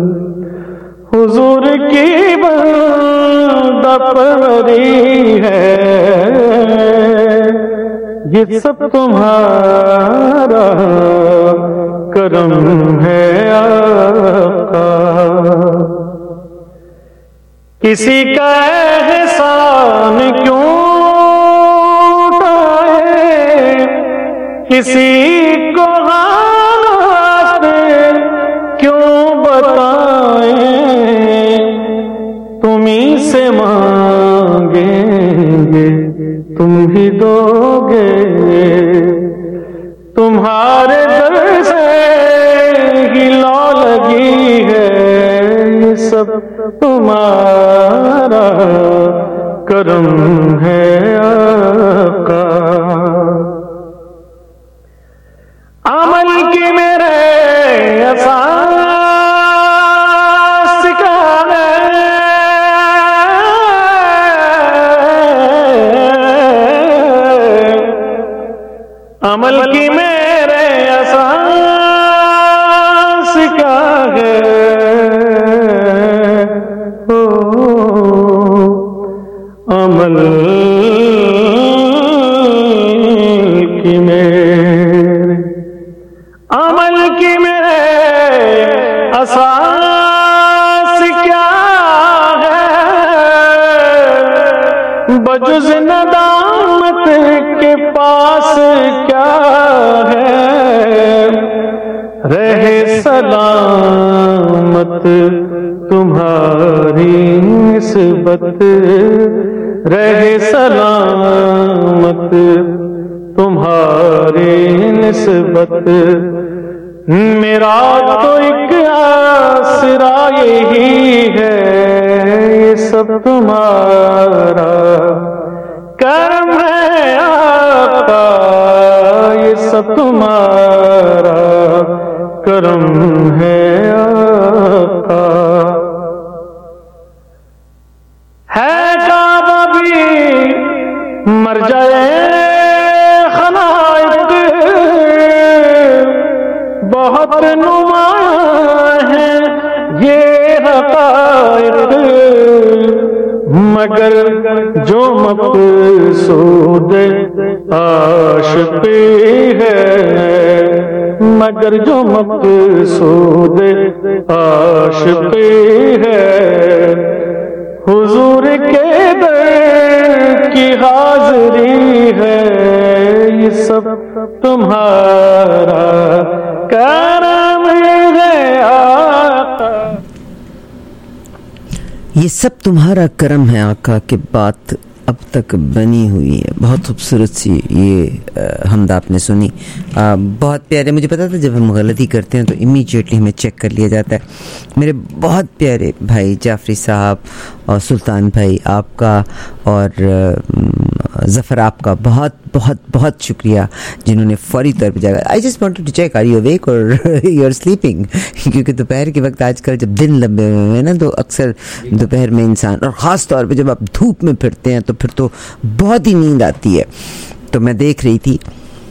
Speaker 17: हुजूर की बंदा परी है, ये सब तुम्हारा करम है आका. किसी का एहसान क्यों उठाए, किसी को हालात क्यों बताए, तुम्हीं से मांगेंगे तुम ही दोगे, तुम्हारे दर से ही लौ लगी है, ये सब तुम्हारा करम है आका. अमल की मेरे एहसास का है, अमल की मेरे एहसास का है, ओ अमल की मेरे, अमल की मेरे असास क्या है, बजुज़ नदामत के पास क्या है, रहे सलामत तुम्हारी निस्बत, رہے سلامت تمہاری نسبت. میرا تو ایک آسرا یہی ہے یہ سب تمہارا کرم ہے آقا, یہ سب تمہارا کرم ہے آقا. ہے کعبہ بھی مر جائے خلائق, بہت نمایاں ہے یہ حقائق, مگر جو مقصود عاشقی ہے, مگر جو مقصود عاشقی ہے, حضور کے در کی حاضری ہے, یہ سب تمہارا کرم ہے آقا.
Speaker 9: یہ سب تمہارا کرم ہے آقا کی بات اب تک بنی ہوئی ہے. بہت خوبصورت سی یہ حمد آپ نے سنی, بہت پیارے. مجھے پتا تھا جب ہم غلطی کرتے ہیں تو امیجیٹلی ہمیں چیک کر لیا جاتا ہے. میرے بہت پیارے بھائی جعفری صاحب اور سلطان بھائی آپ کا اور ظفر آپ کا بہت بہت بہت شکریہ جنہوں نے فوری طور پہ جاگا. I just wanted to check are you awake اور یو آر سلیپنگ, کیونکہ دوپہر کے وقت آج کل جب دن لمبے ہوئے ہیں نا تو اکثر دوپہر میں انسان, اور خاص طور پہ جب آپ دھوپ میں پھرتے ہیں تو پھر تو بہت ہی نیند آتی ہے. تو میں دیکھ رہی تھی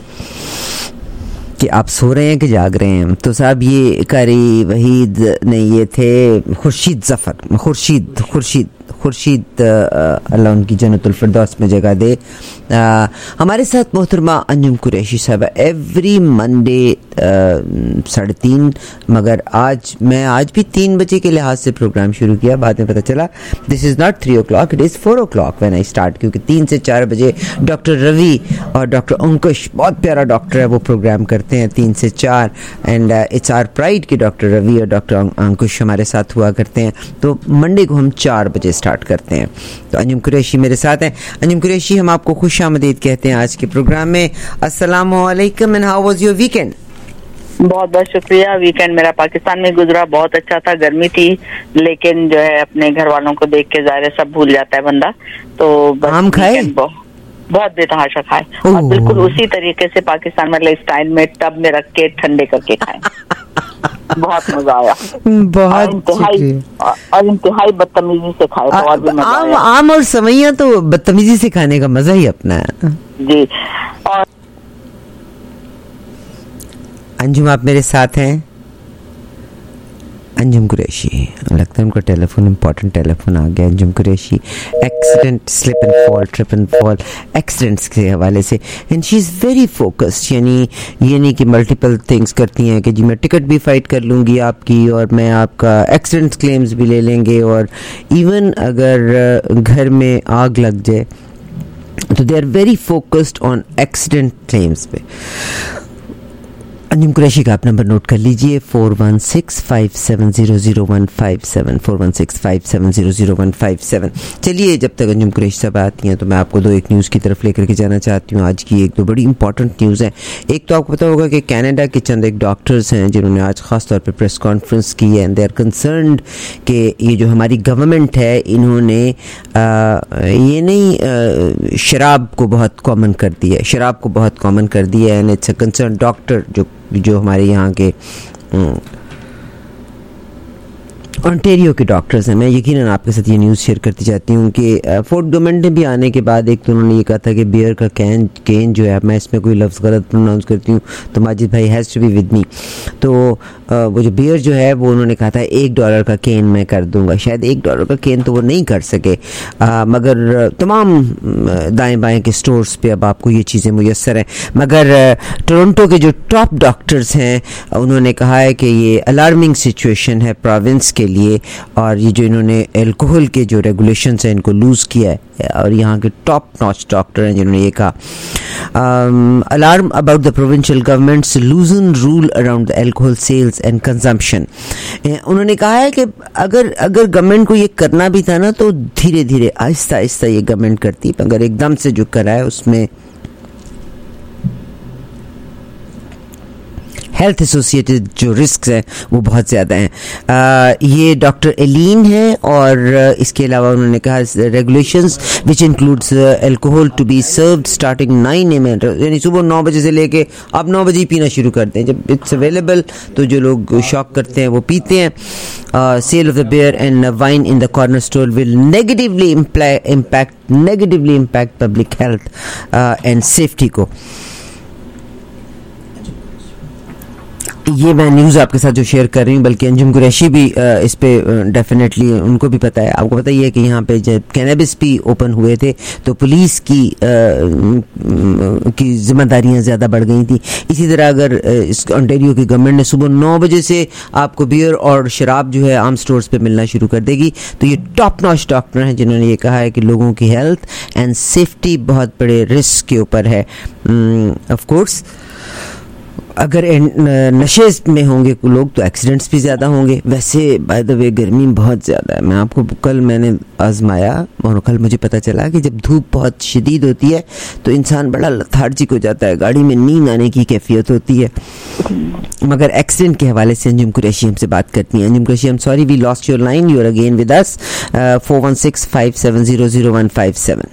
Speaker 9: کہ آپ سو رہے ہیں کہ جاگ رہے ہیں. تو صاحب یہ قاری وحید نہیں, یہ تھے خورشید ظفر, خورشید خورشید خورشید اللہ ان کی جنت الفردوس میں جگہ دے. ہمارے ساتھ محترمہ انجم قریشی صاحبہ ایوری منڈے ساڑھے تین, مگر آج میں آج بھی تین بجے کے لحاظ سے پروگرام شروع کیا. بعد میں پتہ چلا this is not three o'clock, it is four o'clock when I start, کیونکہ تین سے چار بجے ڈاکٹر روی اور ڈاکٹر انکش, بہت پیارا ڈاکٹر ہے, وہ پروگرام کرتے ہیں تین سے چار. اینڈ اٹس آر پرائڈ کہ ڈاکٹر روی اور ڈاکٹر انکش ہمارے ساتھ ہوا کرتے ہیں. تو منڈے کو ہم چار بجے اسٹارٹ کرتے ہیں. تو انجم قریشی میرے ساتھ ہیں. انجم قریشی, ہم آپ کو خوش آمدید کہتے ہیں آج کے پروگرام میں. السلام علیکم and how was your weekend?
Speaker 18: بہت بہت شکریہ. ویکینڈ میرا پاکستان میں گزرا, بہت اچھا تھا. گرمی تھی لیکن جو ہے اپنے گھر والوں کو دیکھ کے ظاہر سب بھول جاتا ہے بندہ. تو
Speaker 9: آم کھائے؟
Speaker 18: بہت بے تحاشا کھائے, اور بالکل اسی طریقے سے پاکستان میں اسٹائل میں ٹب میں رکھ کے ٹھنڈے کر کے کھائے. بہت مزہ آیا,
Speaker 9: بہت
Speaker 18: انتہائی اور انتہائی بدتمیزی سے کھائے تو اور بھی مزہ آیا.
Speaker 9: آم اور سوئیاں تو بدتمیزی سے کھانے کا مزہ ہی اپنا ہے
Speaker 18: جی. اور
Speaker 9: انجم آپ میرے ساتھ ہیں؟ انجم قریشی, لگتا ہے ان کا telephone important telephone آ گیا. Anjum Qureshi accident, slip and fall, trip and fall, accidents کے حوالے سے, and she is very focused. یعنی یہ نہیں کہ ملٹیپل تھنگس کرتی ہیں کہ جی میں ٹکٹ بھی فائٹ کر لوں گی آپ کی, اور میں آپ کا ایکسیڈنٹ کلیمز بھی لے لیں گے, اور ایون اگر گھر میں آگ لگ جائے تو they are very focused on accident claims پہ. انجم قریشی کا آپ نمبر نوٹ کر لیجئے, four one six five seven zero zero one five seven, four one six five seven zero zero one five seven. چلیے جب تک انجم قریشی صاحب آتی ہیں تو میں آپ کو دو ایک نیوز کی طرف لے کر کے جانا چاہتی ہوں. آج کی ایک دو بڑی امپورٹنٹ نیوز ہیں. ایک تو آپ کو پتا ہوگا کہ کینیڈا کے چند ایک ڈاکٹرز ہیں جنہوں نے آج خاص طور پہ پریس کانفرنس کی ہے, اینڈ دے آر کنسرنڈ کہ یہ جو ہماری گورنمنٹ ہے انہوں نے یہ نہیں شراب کو بہت کامن کر دی ہے, شراب کو بہت کامن کر دی ہے. And it's a concern doctor جو جو ہمارے یہاں کے انٹیریو کے ڈاکٹرز ہیں. میں یقیناً آپ کے ساتھ یہ نیوز شیئر کرتی جاتی ہوں کہ فورٹ گورنمنٹ نے بھی آنے کے بعد ایک تو انہوں نے یہ کہا تھا کہ بیئر کا کین کین جو ہے, میں اس میں کوئی لفظ غلط پروناؤنس کرتی ہوں تو ماجد بھائی has to be with me, تو وہ جو بیئر جو ہے وہ انہوں نے کہا تھا ایک ڈالر کا کین میں کر دوں گا. شاید ایک ڈالر کا کین تو وہ نہیں کر سکے, مگر تمام دائیں بائیں کے سٹورز پہ اب آپ کو یہ چیزیں میسر ہیں. مگر ٹورنٹو کے جو ٹاپ ڈاکٹرز ہیں انہوں نے کہا ہے کہ یہ الارمنگ سچویشن ہے پروونس کے لیے, اور یہ جو انہوں نے الکوہل کے جو ریگولیشنز ہیں ان کو لوز کیا ہے, اور یہاں کے ٹاپ ناچ ڈاکٹر ہیں جنہوں نے یہ کہا. alarm about the provincial government's loosened rule around the alcohol sales and consumption. انہوں نے کہا ہے کہ اگر اگر گورنمنٹ کو یہ کرنا بھی تھا نا تو دھیرے دھیرے آہستہ آہستہ یہ گورنمنٹ کرتی، مگر ایک دم سے جو کرا ہے اس میں ہیلتھ ایسوسیٹڈ جو رسکس ہیں وہ بہت زیادہ ہیں. یہ ڈاکٹر ایلین ہیں اور اس کے علاوہ انہوں نے کہا regulations which includes alcohol to be served starting nine AM یعنی صبح نو بجے سے لے کے آپ نو بجے ہی پینا شروع کرتے ہیں، جب اٹس اویلیبل تو جو لوگ شوق کرتے ہیں وہ پیتے ہیں. Sale of the beer and wine in the corner store will negatively impact negatively impact public health and safety کو. یہ میں نیوز آپ کے ساتھ جو شیئر کر رہی ہوں، بلکہ انجم قریشی بھی اس پہ ڈیفینیٹلی ان کو بھی پتہ ہے. آپ کو پتہ ہی ہے کہ یہاں پہ جب کینیبس بھی اوپن ہوئے تھے تو پولیس کی کی ذمہ داریاں زیادہ بڑھ گئی تھیں. اسی طرح اگر اس انٹیریو کی گورنمنٹ نے صبح نو بجے سے آپ کو بیئر اور شراب جو ہے عام سٹورز پہ ملنا شروع کر دے گی تو یہ ٹاپ ناچ ڈاکٹر ہیں جنہوں نے یہ کہا ہے کہ لوگوں کی ہیلتھ اینڈ سیفٹی بہت بڑے رسک کے اوپر ہے. آف کورس اگر نشے میں ہوں گے لوگ تو ایکسیڈنٹس بھی زیادہ ہوں گے. ویسے بائی دا وے گرمی بہت زیادہ ہے. میں آپ کو کل میں نے آزمایا اور کل مجھے پتہ چلا کہ جب دھوپ بہت شدید ہوتی ہے تو انسان بڑا لتھارجک ہو جاتا ہے، گاڑی میں نیند آنے کی کیفیت ہوتی ہے. مگر ایکسیڈنٹ کے حوالے سے انجم قریشی ہم سے بات کرتی ہیں. Anjum Qureshi, I'm sorry we lost your line, you are again with us. Four one six five seven zero zero one five seven.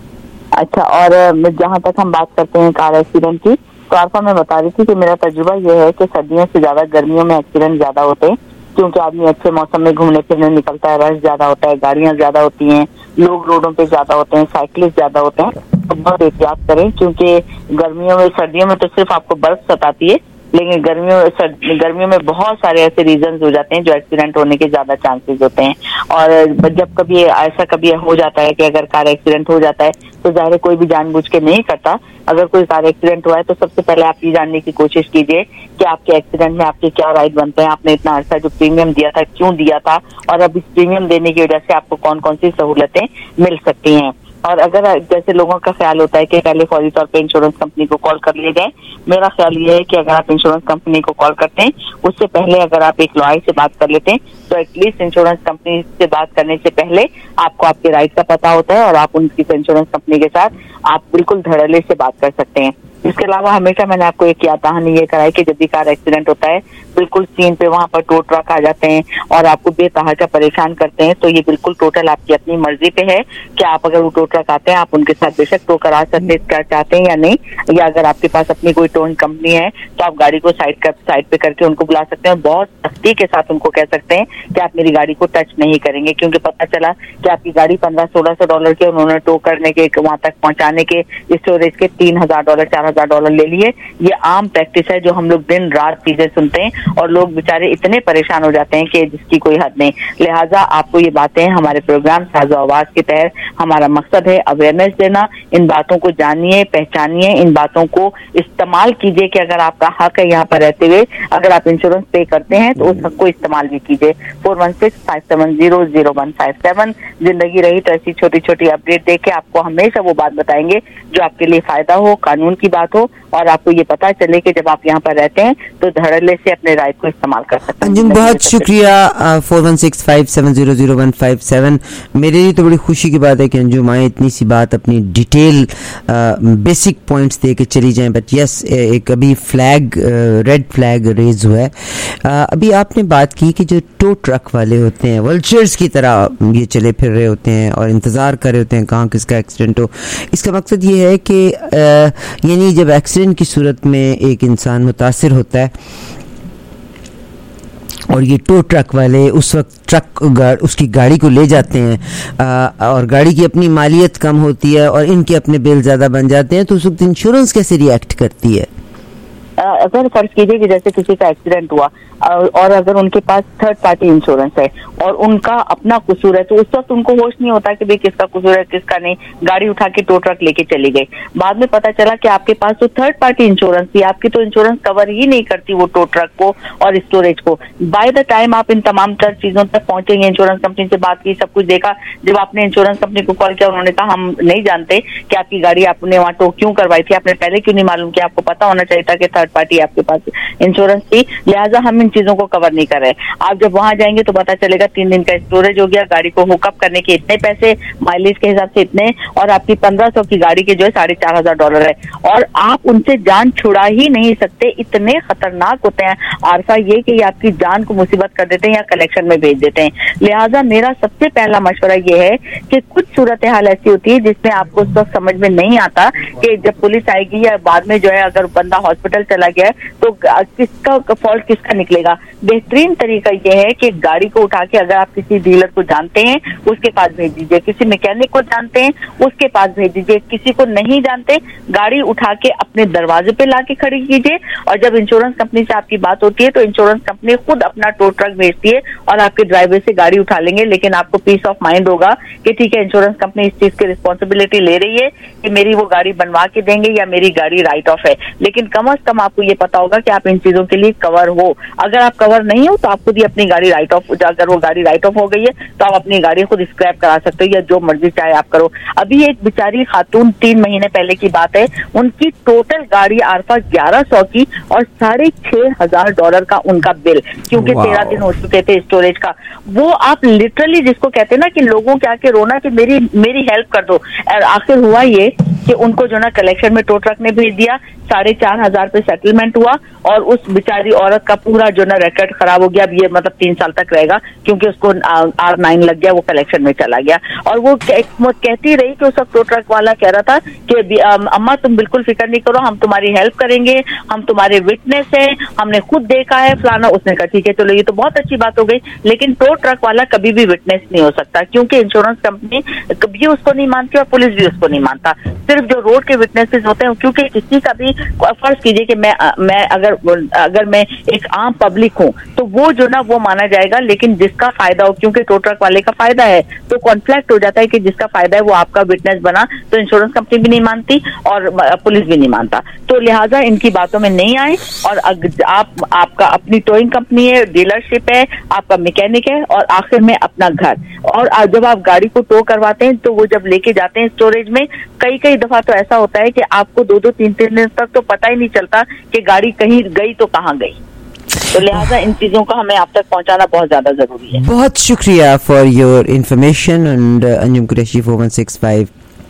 Speaker 18: اچھا، اور جہاں تک ہم بات کرتے ہیں کار ایکسیڈنٹ کی تو آپ کو میں بتا رہی تھی کہ میرا تجربہ یہ ہے کہ سردیوں سے زیادہ گرمیوں میں ایکسیڈنٹ زیادہ ہوتے ہیں، کیونکہ آدمی اچھے موسم میں گھومنے پھرنے نکلتا ہے، رش زیادہ ہوتا ہے، گاڑیاں زیادہ ہوتی ہیں، لوگ روڈوں پہ زیادہ ہوتے ہیں، سائیکلسٹ زیادہ ہوتے ہیں. تو بہت احتیاط کریں، کیونکہ گرمیوں میں سردیوں میں تو صرف آپ کو برف ستاتی ہے، لیکن گرمیوں گرمیوں میں بہت سارے ایسے ریزنز ہو جاتے ہیں جو ایکسیڈنٹ ہونے کے زیادہ چانسز ہوتے ہیں. اور جب کبھی ایسا کبھی ہو جاتا ہے کہ اگر کار ایکسیڈنٹ ہو جاتا ہے تو ظاہر کوئی بھی جان بوجھ کے نہیں کرتا. اگر کوئی کار ایکسیڈنٹ ہوا ہے تو سب سے پہلے آپ یہ جاننے کی کوشش کیجیے کہ آپ کے ایکسیڈنٹ میں آپ کے کیا رائٹ بنتے ہیں، آپ نے اتنا عرصہ جو پریمیم دیا تھا کیوں دیا تھا، اور اب اس پریمیم دینے کی وجہ سے آپ کو کون کون سی سہولتیں مل سکتی ہیں. اور اگر جیسے لوگوں کا خیال ہوتا ہے کہ پہلے فوری طور پہ انشورنس کمپنی کو کال کر لیے جائیں، میرا خیال یہ ہے کہ اگر آپ انشورنس کمپنی کو کال کرتے ہیں اس سے پہلے اگر آپ ایک لائر سے بات کر لیتے ہیں تو ایٹ لیسٹ انشورنس کمپنی سے بات کرنے سے پہلے آپ کو آپ کے رائٹ کا پتہ ہوتا ہے اور آپ ان کی انشورنس کمپنی کے ساتھ آپ بالکل دھڑلے سے بات کر سکتے ہیں. اس کے علاوہ ہمیشہ میں نے آپ کو ایک یاد دہانی یہ کرائی کہ جب بھی کار ایکسیڈنٹ ہوتا ہے بالکل سین پہ وہاں پر ٹو ٹرک آ جاتے ہیں اور آپ کو بے تحاشا پریشان کرتے ہیں، تو یہ بالکل ٹوٹل آپ کی اپنی مرضی پہ ہے کہ آپ اگر وہ ٹو ٹرک آتے ہیں آپ ان کے ساتھ بے شک ٹو کرا سکتے چاہتے ہیں یا نہیں، یا اگر آپ کے پاس اپنی کوئی ٹونگ کمپنی ہے تو آپ گاڑی کو سائڈ کر سائڈ پہ کر کے ان کو بلا سکتے ہیں، بہت سختی کے ساتھ ان کو کہہ سکتے ہیں کہ آپ میری گاڑی کو ٹچ نہیں کریں گے، کیونکہ پتہ چلا کہ آپ کی گاڑی پندرہ سولہ سو ڈالر کے انہوں نے ٹو کرنے کے وہاں تک پہنچانے کے اسٹوریج کے تین ہزار ڈالر چار ہزار ڈالر لے لیے. یہ عام پریکٹس ہے جو ہم لوگ دن رات چیزیں سنتے ہیں اور لوگ بےچارے اتنے پریشان ہو جاتے ہیں کہ جس کی کوئی حد نہیں. لہٰذا آپ کو یہ باتیں ہمارے پروگرام ساز و آواز کے تحت ہمارا مقصد ہے اویئرنیس دینا. ان باتوں کو جانیے، پہچانیے، ان باتوں کو استعمال کیجیے کہ اگر آپ کا حق ہے یہاں پر رہتے ہوئے اگر آپ انشورنس پے کرتے ہیں تو اس حق کو استعمال بھی کیجیے. Four one six five seven zero zero one five seven. زندگی رہی تو ایسی چھوٹی چھوٹی اپڈیٹ دے کے آپ کو ہمیشہ وہ بات بتائیں گے جو آپ کے لیے فائدہ ہو، قانون کی بات ہو، اور آپ کو یہ پتا چلے کہ جب آپ یہاں پر رہتے ہیں تو دھڑلے سے اپنے رائٹ کو استعمال کر سکتے ہیں.
Speaker 9: انجم بہت شکریہ. Four one six five seven zero zero one five seven. میرے لیے تو بڑی خوشی کی بات ہے کہ انجم آئے اتنی سی بات اپنی ڈیٹیل بیسک پوائنٹس دے کے چلی جائیں. بٹ یس ایک ابھی فلیگ ریڈ فلیگ ریز ہوا ہے. ابھی آپ نے بات کی کہ جو ٹو ٹرک والے ہوتے ہیں ولچرز کی طرح یہ چلے پھر رہے ہوتے ہیں اور انتظار کر رہے ہوتے ہیں کہاں کس کا ایکسیڈنٹ ہو. اس کا مقصد یہ ہے کہ یعنی جب ایکسیڈنٹ کی صورت میں ایک انسان متاثر ہوتا ہے اور یہ ٹو ٹرک والے اس وقت ٹرک اس کی گاڑی کو لے جاتے ہیں اور گاڑی کی اپنی مالیت کم ہوتی ہے اور ان کے اپنے بل زیادہ بن جاتے ہیں، تو اس وقت انشورنس کیسے ری ایکٹ کرتی ہے؟
Speaker 18: अगर फर्ज कीजिए कि जैसे किसी का एक्सीडेंट हुआ और अगर उनके पास थर्ड पार्टी इंश्योरेंस है और उनका अपना कसूर है, तो उस वक्त उनको होश नहीं होता कि भाई किसका कसूर है किसका नहीं, गाड़ी उठा के टो ट्रक लेके चली गई। बाद में पता चला कि आपके पास तो थर्ड पार्टी इंश्योरेंस थी, आपकी तो इंश्योरेंस कवर ही नहीं करती वो टो ट्रक को और स्टोरेज को। बाय द टाइम आप इन तमाम तर चीजों तक पहुंचेंगे, इंश्योरेंस कंपनी से बात की, सब कुछ देखा, जब आपने इंश्योरेंस कंपनी को कॉल किया उन्होंने कहा हम नहीं जानते कि आपकी गाड़ी आपने वहां टो क्यों करवाई थी, आपने पहले क्यों नहीं मालूम किया, आपको पता होना चाहिए था कि थर्ड पार्टी आपके पास इंश्योरेंस थी, लिहाजा हम इन चीजों को कवर नहीं कर रहे। आप जब वहां जाएंगे तो पता चलेगा तीन दिन का स्टोरेज हो गया, गाड़ी को हुकअप करने के इतने पैसे, माइलेज के हिसाब से इतने, और आपकी पंद्रह सौ की गाड़ी के जो है साढ़े चार हजार डॉलर है, और आप उनसे जान छुड़ा ही नहीं सकते, इतने खतरनाक होते हैं आरफा ये कि ये आपकी जान को मुसीबत कर देते हैं या कलेक्शन में भेज देते हैं। लिहाजा मेरा सबसे पहला मशवरा ये है कि कुछ सूरत हाल ऐसी होती है जिसमें आपको उस वक्त समझ में नहीं आता कि जब पुलिस आएगी या बाद में जो है अगर बंदा हॉस्पिटल चला गया है तो किसका फॉल्ट किसका निकलेगा। बेहतरीन तरीका यह है कि गाड़ी को उठा के अगर आप किसी डीलर को जानते हैं उसके पास भेज दीजिए, किसी मैकेनिक को जानते हैं उसके पास भेज दीजिए, किसी को नहीं जानते गाड़ी उठा के अपने दरवाजे पे लाके खड़ी कीजिए, और जब इंश्योरेंस कंपनी से आपकी बात होती है तो इंश्योरेंस कंपनी खुद अपना टो ट्रक भेजती है और आपके ड्राइवर से गाड़ी उठा लेंगे, लेकिन आपको पीस ऑफ माइंड होगा कि ठीक है इंश्योरेंस कंपनी इस चीज की रिस्पॉन्सिबिलिटी ले रही है कि मेरी वो गाड़ी बनवा के देंगे या मेरी गाड़ी राइट ऑफ है, लेकिन कम अज कम आपको ये पता होगा कि आप इन चीजों के लिए कवर हो। अगर आप कवर नहीं हो तो आप खुद ही अपनी गाड़ी राइट ऑफ, अगर वो गाड़ी राइट ऑफ हो गई है तो आप अपनी गाड़ी खुद स्क्रैप करा सकते हो या जो मर्जी चाहे आप करो। अभी एक बेचारी खातून तीन महीने पहले की बात है, उनकी टोटल गाड़ी आरफा ग्यारह सौ की और साढ़े छह हजार डॉलर का उनका बिल, क्योंकि तेरह दिन हो चुके थे स्टोरेज का। वो आप लिटरली जिसको कहते हैं ना कि लोगों के आके रोना कि मेरी मेरी हेल्प कर दो, और आखिर हुआ ये कि उनको जो ना कलेक्शन में टो ट्रक ने भेज दिया, साढ़े चार हजार पे सेटलमेंट हुआ और उस बेचारी औरत का पूरा जो ना रिकॉर्ड खराब हो गया। अब ये मतलब तीन साल तक रहेगा क्योंकि उसको आर नाइन लग गया, वो कलेक्शन में चला गया। और वो कहती रही कि उस टो ट्रक वाला कह रहा था कि अम्मा तुम बिल्कुल फिक्र नहीं करो, हम तुम्हारी हेल्प करेंगे, हम तुम्हारे विटनेस हैं, हमने खुद देखा है फलाना। उसने कहा ठीक है चलो ये तो बहुत अच्छी बात हो गई, लेकिन टो ट्रक वाला कभी भी विटनेस नहीं हो सकता क्योंकि इंश्योरेंस कंपनी कभी उसको नहीं मानती और पुलिस भी उसको नहीं मानता। सिर्फ जो रोड के विटनेसेस होते हैं, क्योंकि किसी का भी फर्ज कीजिए कि मैं मैं अगर अगर मैं एक आम पब्लिक हूँ तो वो जो ना वो माना जाएगा, लेकिन जिसका फायदा हो, क्योंकि टो ट्रक वाले का फायदा है तो कॉन्फ्लिक्ट हो जाता है कि जिसका फायदा है वो आपका विटनेस बना तो इंश्योरेंस कंपनी भी नहीं मानती और पुलिस भी नहीं मानता। तो लिहाजा इनकी बातों में नहीं आए, और आप आपका अपनी टोइंग कंपनी है, डीलरशिप है, आपका मैकेनिक है, और आखिर में अपना घर। और जब आप गाड़ी को टो करवाते हैं तो वो जब लेके जाते हैं स्टोरेज में, कई कई दफा तो ऐसा होता है कि आपको दो दो तीन तीन दिन तक तो पता ही नहीं चलता कि गाड़ी कहीं गई तो कहाँ गई। तो लिहाजा इन चीजों का हमें आप तक पहुंचाना बहुत ज्यादा जरूरी है।
Speaker 9: बहुत शुक्रिया for your information. And Anjum Qureshi four one six five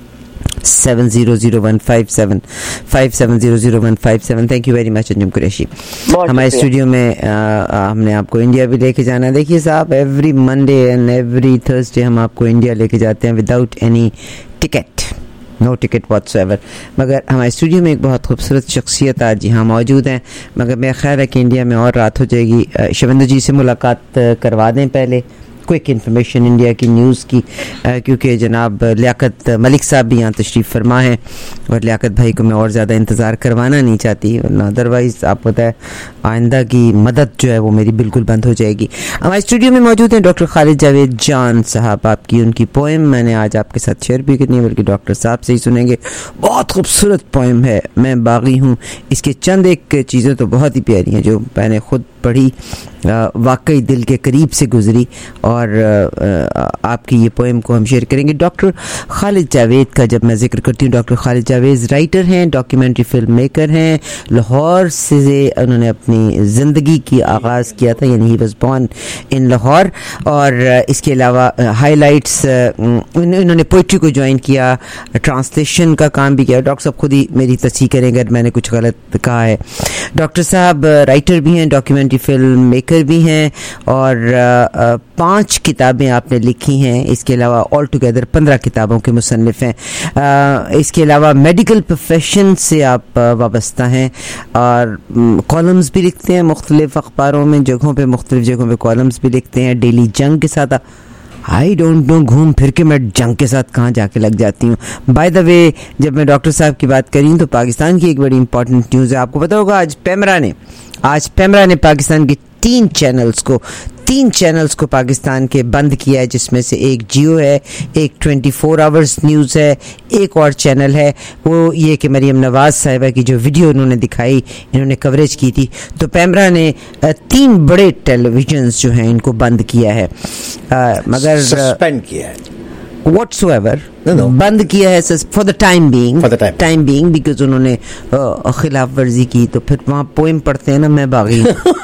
Speaker 9: seven zero zero one five seven five seven zero zero one five seven. Thank you very much Anjum Qureshi. हमारे स्टूडियो में आ, आ, हमने आपको इंडिया भी लेके जाना है। देखिए साहब, every Monday and every Thursday हम आपको इंडिया लेके जाते हैं without any ticket, no ticket whatsoever. मगर हमारे स्टूडियो में एक बहुत खूबसूरत शख्सियत आज यहाँ मौजूद हैं, मगर मेरा ख्याल है कि इंडिया में और रात हो जाएगी। शविंदर जी से मुलाकात करवा दें पहले, क्विक इन्फॉर्मेशन इंडिया की न्यूज़ की, क्योंकि जनाब लियाकत मलिक साहब भी यहाँ तशरीफ़ फरमा हैं और लियाकत भाई को मैं और ज़्यादा इंतज़ार करवाना नहीं चाहती, वरना अदरवाइज़ आपको पता है आइंदा की मदद जो है वो मेरी बिल्कुल बंद हो जाएगी। हमारे स्टूडियो में मौजूद हैं डॉक्टर खालिद जावेद जान साहब। आपकी उनकी पोएम मैंने आज आपके साथ शेयर भी करनी है, बल्कि डॉक्टर साहब से ही सुनेंगे। बहुत खूबसूरत पोएम है, मैं बागी हूँ। इसके चंद एक चीज़ें तो बहुत ही प्यारी हैं जो मैंने खुद पढ़ी, वाकई दिल के करीब से गुजरी, और आपकी ये पोएम को हम शेयर करेंगे। डॉक्टर खालिद जावेद का जब मैं जिक्र करती हूँ, डॉक्टर खालिद जावेद राइटर हैं, डॉक्यूमेंट्री फिल्म मेकर हैं। लाहौर से उन्होंने अपनी ज़िंदगी की आगाज़ किया था, यानी he was born in Lahore. और इसके अलावा हाईलाइट्स इन्होंने पोइट्री को ज्वाइन किया, ट्रांसलेशन का काम भी किया। डॉक्टर साहब खुद ही मेरी तस्दीक करें अगर मैंने कुछ गलत कहा है। डॉक्टर साहब राइटर भी हैं, डॉक्यूमेंट्री फिल्म मेकर भी हैं, और पांच किताबें आपने लिखी हैं। इसके अलावा ऑल टुगेदर पंद्रह किताबों के मुसन्निफ हैं। इसके अलावा मेडिकल प्रोफेशन से आप वाबस्ता हैं और कॉलम्स भी लिखते हैं मुख्तलिफ अखबारों में, जगहों पे मुख्तलिफ जगहों पे कॉलम्स भी लिखते हैं। डेली जंग के साथ आई डोंट नो, घूम फिर के मैं जंग के साथ कहाँ जाके लग जाती हूँ. बाय द वे, जब मैं डॉक्टर साहब की बात करी तो पाकिस्तान की एक बड़ी इंपॉर्टेंट न्यूज़ है. आपको पता होगा आज पेमरा ने आज पेमरा ने पाकिस्तान के तीन चैनल्स को तीन चैनल्स को पाकिस्तान के बंद किया है, जिसमें से एक जियो है, एक ट्वेंटी फोर आवर्स न्यूज़ है, एक और चैनल है वो ये कि मरियम नवाज़ साहिबा की जो वीडियो उन्होंने दिखाई, इन्होंने कवरेज की थी, तो पेमरा ने तीन बड़े टेलीविजन्स जो हैं इनको बंद किया है, आ, मगर
Speaker 19: सस्पेंड किया है
Speaker 9: whatsoever no, no. बंद किया है for the time being for the time being because उन्होंने खिलाफ वर्जी की. तो फिर वहाँ पोएम पढ़ते हैं ना, मैं बागी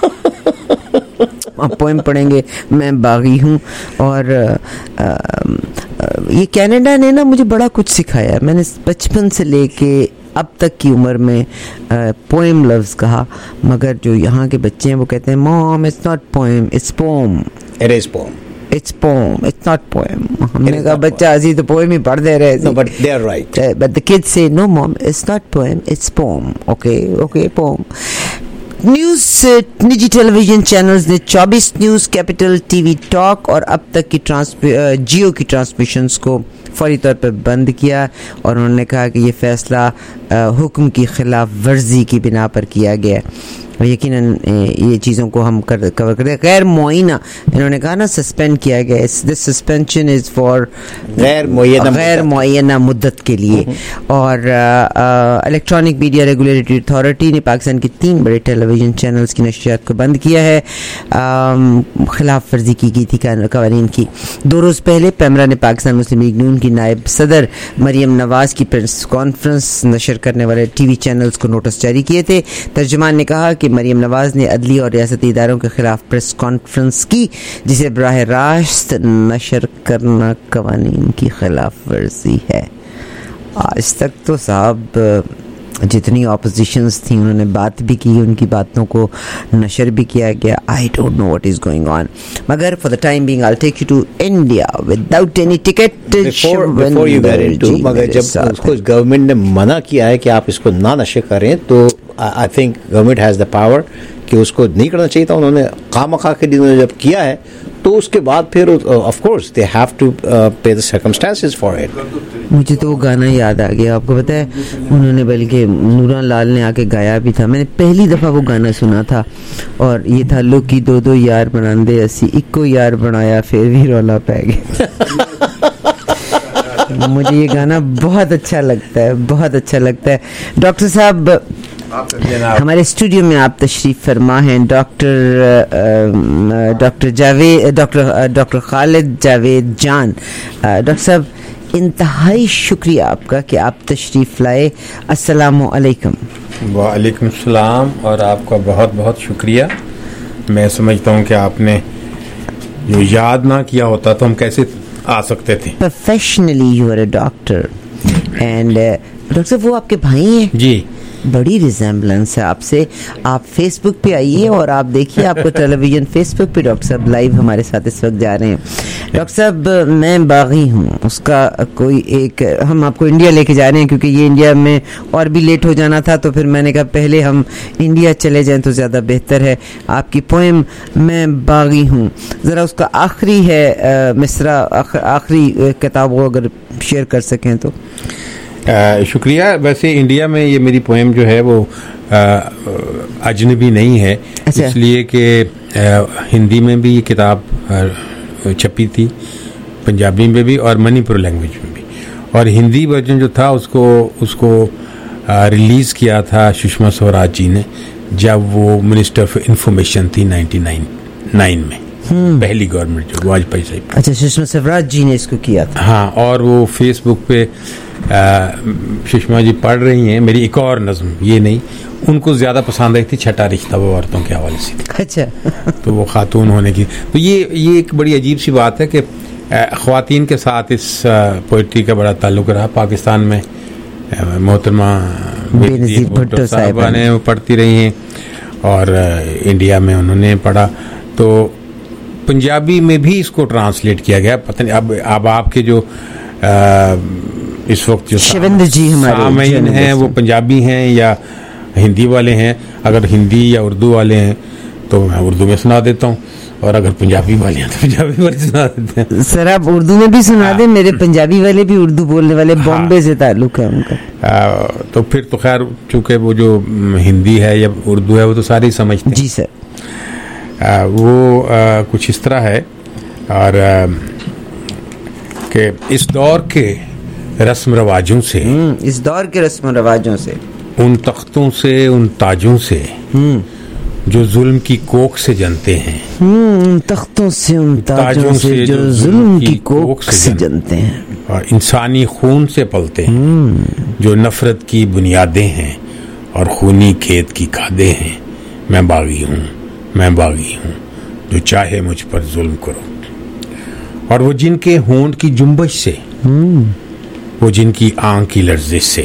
Speaker 9: आप पोएम पढ़ेंगे मैं बागी हूँ. और आ, आ, ये कनाडा ने ना मुझे बड़ा कुछ सिखाया. मैंने बचपन से लेके अब तक की उम्र में पोएम लफ्ज़ कहा, मगर जो यहाँ के बच्चे हैं वो कहते हैं mom it's not poem, it's poem.
Speaker 19: It is poem.
Speaker 9: It's poem. It's not poem. हमने कहा बच्चा अजी तो poem ही पढ़ दे रहे.
Speaker 19: No, but they are right.
Speaker 9: Uh, but the kids say no, mom. It's not poem. It's poem. Okay, okay, poem. News निजी television channels ने चौबीस न्यूज़, कैपिटल टीवी टॉक और अब तक की ट्रांस जियो की ट्रांसमिशंस को फौरी तौर पर बंद किया, और उन्होंने कहा कि ये फैसला हुक्म की खिलाफ वर्जी की बिना पर किया गया. यकीनन ये चीज़ों को हम कर कवर करें. गैर मुअय्यना इन्होंने कहा ना सस्पेंड किया गया. दिस सस्पेंशन इज़ फॉर
Speaker 19: गैर मुअय्यना
Speaker 9: गैर मुअय्यना मुद्दत के लिए. और इलेक्ट्रॉनिक मीडिया रेगुलेटरी अथॉरिटी ने पाकिस्तान के तीन बड़े टेलीविज़न चैनल्स की नशियात को बंद किया है. खिलाफ वर्जी की गई थी कवानीन की. दो रोज़ पहले पेमरा ने पाकिस्तान मुस्लिम लीग नून की नायब सदर मरियम नवाज़ की प्रेस कॉन्फ्रेंस नशर करने वाले टीवी चैनल्स को नोटिस जारी किए थे. तर्जुमान ने कहा कि मरियम नवाज़ ने अदली और रियासती इदारों के खिलाफ प्रेस कॉन्फ्रेंस की, जिसे बराह रास्त नशर करना कवानीन की खिलाफ वर्जी है. आज तक तो साहब जितनी ऑपोजिशंस थी उन्होंने बात भी की, उनकी बातों को नशर भी किया गया. I don't know what is going on, मगर for the time being I will take you to India without any ticket.
Speaker 19: Before you get into, मगर जब उसको गवर्नमेंट ने मना किया है कि आप इसको ना नशे करें, तो I think government has the power कि उसको नहीं करना चाहिए था. उन्होंने खामखा के दिन जब किया है तो उसके बाद फिर of course they have to pay the circumstances for it.
Speaker 9: मुझे तो वो गाना याद आ गया. आपको पता है उन्होंने बल्कि नूरा लाल ने आके गाया भी था. मैंने पहली दफ़ा वो गाना सुना था और ये था लो की दो दो यार बनांदे असी इक्को यार बनाया फिर भी रौला पै गया. मुझे ये गाना बहुत अच्छा लगता है, बहुत अच्छा लगता है. डॉक्टर साहब हमारे स्टूडियो में आप तशरीफ फरमा हैं. Doctor doctor Javed doctor doctor Khalid Javed Jan. Doctor साहब इंतहाई शुक्रिया आपका कि आप तशरीफ़ लाए. अस्सलामु अलैकुम.
Speaker 6: वालेकुम सलाम. और आपका बहुत बहुत शुक्रिया. मैं समझता हूँ कि आपने जो याद ना किया होता तो हम कैसे आ सकते थे.
Speaker 9: Professionally you are a doctor and doctor साहब वो आपके भाई हैं जी. बड़ी रिजेम्बलेंस है आपसे. आप फेसबुक पे आइए और आप देखिए आपको टेलीविजन फेसबुक पे डॉक्टर साहब लाइव हमारे साथ इस वक्त जा रहे हैं. डॉक्टर साहब मैं बागी हूँ, उसका कोई एक हम आपको इंडिया लेके जा रहे हैं क्योंकि ये इंडिया में और भी लेट हो जाना था, तो फिर मैंने कहा पहले हम इंडिया चले जाएं तो ज़्यादा बेहतर है. आपकी पोएम मैं बागी हूँ, ज़रा उसका आखिरी है मिसरा, आखिरी किताब को अगर शेयर कर सकें तो.
Speaker 6: आ, शुक्रिया. वैसे इंडिया में ये मेरी पोएम जो है वो अजनबी नहीं है. अच्छा. इसलिए कि हिंदी में भी ये किताब छपी थी, पंजाबी में भी और मणिपुर लैंग्वेज में भी, और हिंदी वर्जन जो था उसको उसको रिलीज़ किया था सुषमा स्वराज जी ने जब वो मिनिस्टर ऑफ इंफॉर्मेशन थी नाइन्टी नाइन नाइन में, पहली गवर्नमेंट जो वाजपेयी साहब.
Speaker 9: अच्छा, सुषमा स्वराज जी ने इसको किया था.
Speaker 6: हाँ, और वो फेसबुक पे सुषमा जी पढ़ रही हैं मेरी एक और नज़म, ये नहीं, उनको ज़्यादा पसंद आई थी छठा रिश्ता वो औरतों के हवाले से.
Speaker 9: अच्छा. तो
Speaker 6: वो खातून होने की, तो ये ये एक बड़ी अजीब सी बात है कि ख़वातीन के साथ इस पोइट्री का बड़ा ताल्लुक़ रहा. पाकिस्तान में मोहतरमा भुट्टो साहिबा ने पढ़ती रही हैं और इंडिया में उन्होंने पढ़ा, तो पंजाबी में भी इसको ट्रांसलेट किया गया. पता नहीं अब अब आपके जो आ, इस वक्त जो
Speaker 9: शिवेंद्र जी
Speaker 6: सामीन हैं वो पंजाबी हैं या हिंदी वाले हैं. अगर हिंदी या उर्दू वाले हैं तो मैं उर्दू में सुना देता हूँ, اور اگر پنجابی والے ہیں تو پنجابی والے سنا دیتے ہیں.
Speaker 20: سر آپ اردو میں بھی سنا دیں, میرے پنجابی والے بھی اردو بولنے والے, بامبے سے تعلق ہے ان کا.
Speaker 6: تو پھر تو خیر چونکہ وہ جو ہندی ہے یا اردو ہے وہ تو سارے ہی سمجھتے ہیں.
Speaker 20: جی سر.
Speaker 6: وہ کچھ اس طرح ہے, اور کہ اس دور کے رسم رواجوں سے,
Speaker 20: اس دور کے رسم و رواجوں سے,
Speaker 6: ان تختوں سے, ان تاجوں سے جو ظلم کی کوکھ سے جنتے ہیں,
Speaker 20: ان تختوں سے, ان تاجوں سے جو ظلم کی کوکھ سے جنتے ہیں,
Speaker 6: اور انسانی خون سے پلتے ہیں, جو نفرت کی بنیادیں ہیں اور خونی کھیت کی کھادیں ہیں. میں باغی ہوں, میں باغی ہوں, جو چاہے مجھ پر ظلم کرو. اور وہ جن کے ہونٹ کی جنبش سے, وہ جن کی آنکھ کی لرزش سے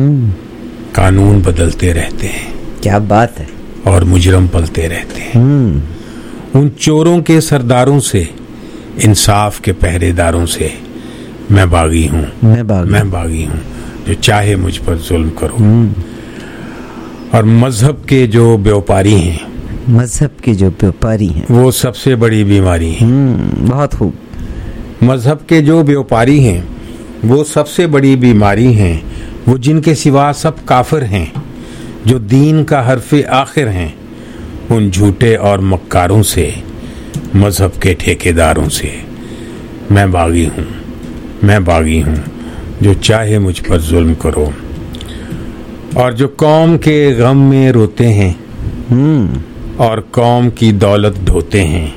Speaker 6: قانون بدلتے رہتے ہیں.
Speaker 20: کیا بات ہے.
Speaker 6: اور مجرم پلتے رہتے ہیں. ان چوروں کے سرداروں سے, انصاف کے پہرے داروں سے میں باغی ہوں,
Speaker 20: میں باغی,
Speaker 6: میں باغی ہوں, جو چاہے مجھ پر ظلم کرو. اور مذہب کے جو بیوپاری ہیں,
Speaker 20: مذہب کے جو بیوپاری ہیں,
Speaker 6: وہ سب سے بڑی بیماری ہے.
Speaker 20: بہت خوب.
Speaker 6: مذہب کے جو بیوپاری ہیں وہ سب سے بڑی بیماری ہیں. وہ جن کے سوا سب کافر ہیں, جو دین کا حرف آخر ہیں. ان جھوٹے اور مکاروں سے, مذہب کے ٹھیکیداروں سے میں باغی ہوں, میں باغی ہوں, جو چاہے مجھ پر ظلم کرو. اور جو قوم کے غم میں روتے ہیں اور قوم کی دولت ڈھوتے ہیں,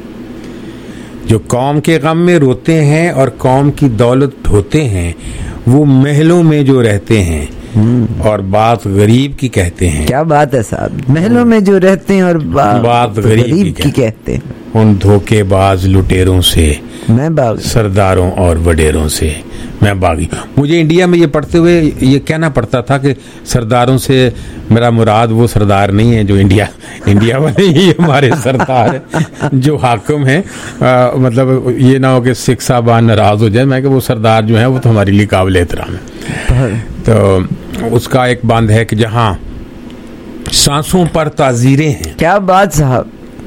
Speaker 6: جو قوم کے غم میں روتے ہیں اور قوم کی دولت ڈھوتے ہیں, وہ محلوں میں جو رہتے ہیں اور بات غریب کی کہتے ہیں.
Speaker 20: کیا بات ہے صاحب, محلوں میں جو رہتے ہیں اور
Speaker 6: بات غریب کی کہتے ہیں. ان دھوکے باز لٹیروں سے
Speaker 20: میں باغی,
Speaker 6: سرداروں اور وڈیروں سے میں باغی. مجھے انڈیا میں یہ پڑھتے ہوئے یہ کہنا پڑتا تھا کہ سرداروں سے میرا مراد وہ سردار نہیں ہے جو انڈیا انڈیا والے ہی ہمارے سردار ہیں جو حاکم ہیں. مطلب یہ نہ ہو کہ سکھ صاحبان ناراض ہو جائے. میں کہ وہ سردار جو ہیں وہ تو ہمارے لیے قابل احترام ہے. تو اس کا ایک بند ہے کہ جہاں سانسوں پر تعزیریں ہیں.
Speaker 20: کیا بات صاحب.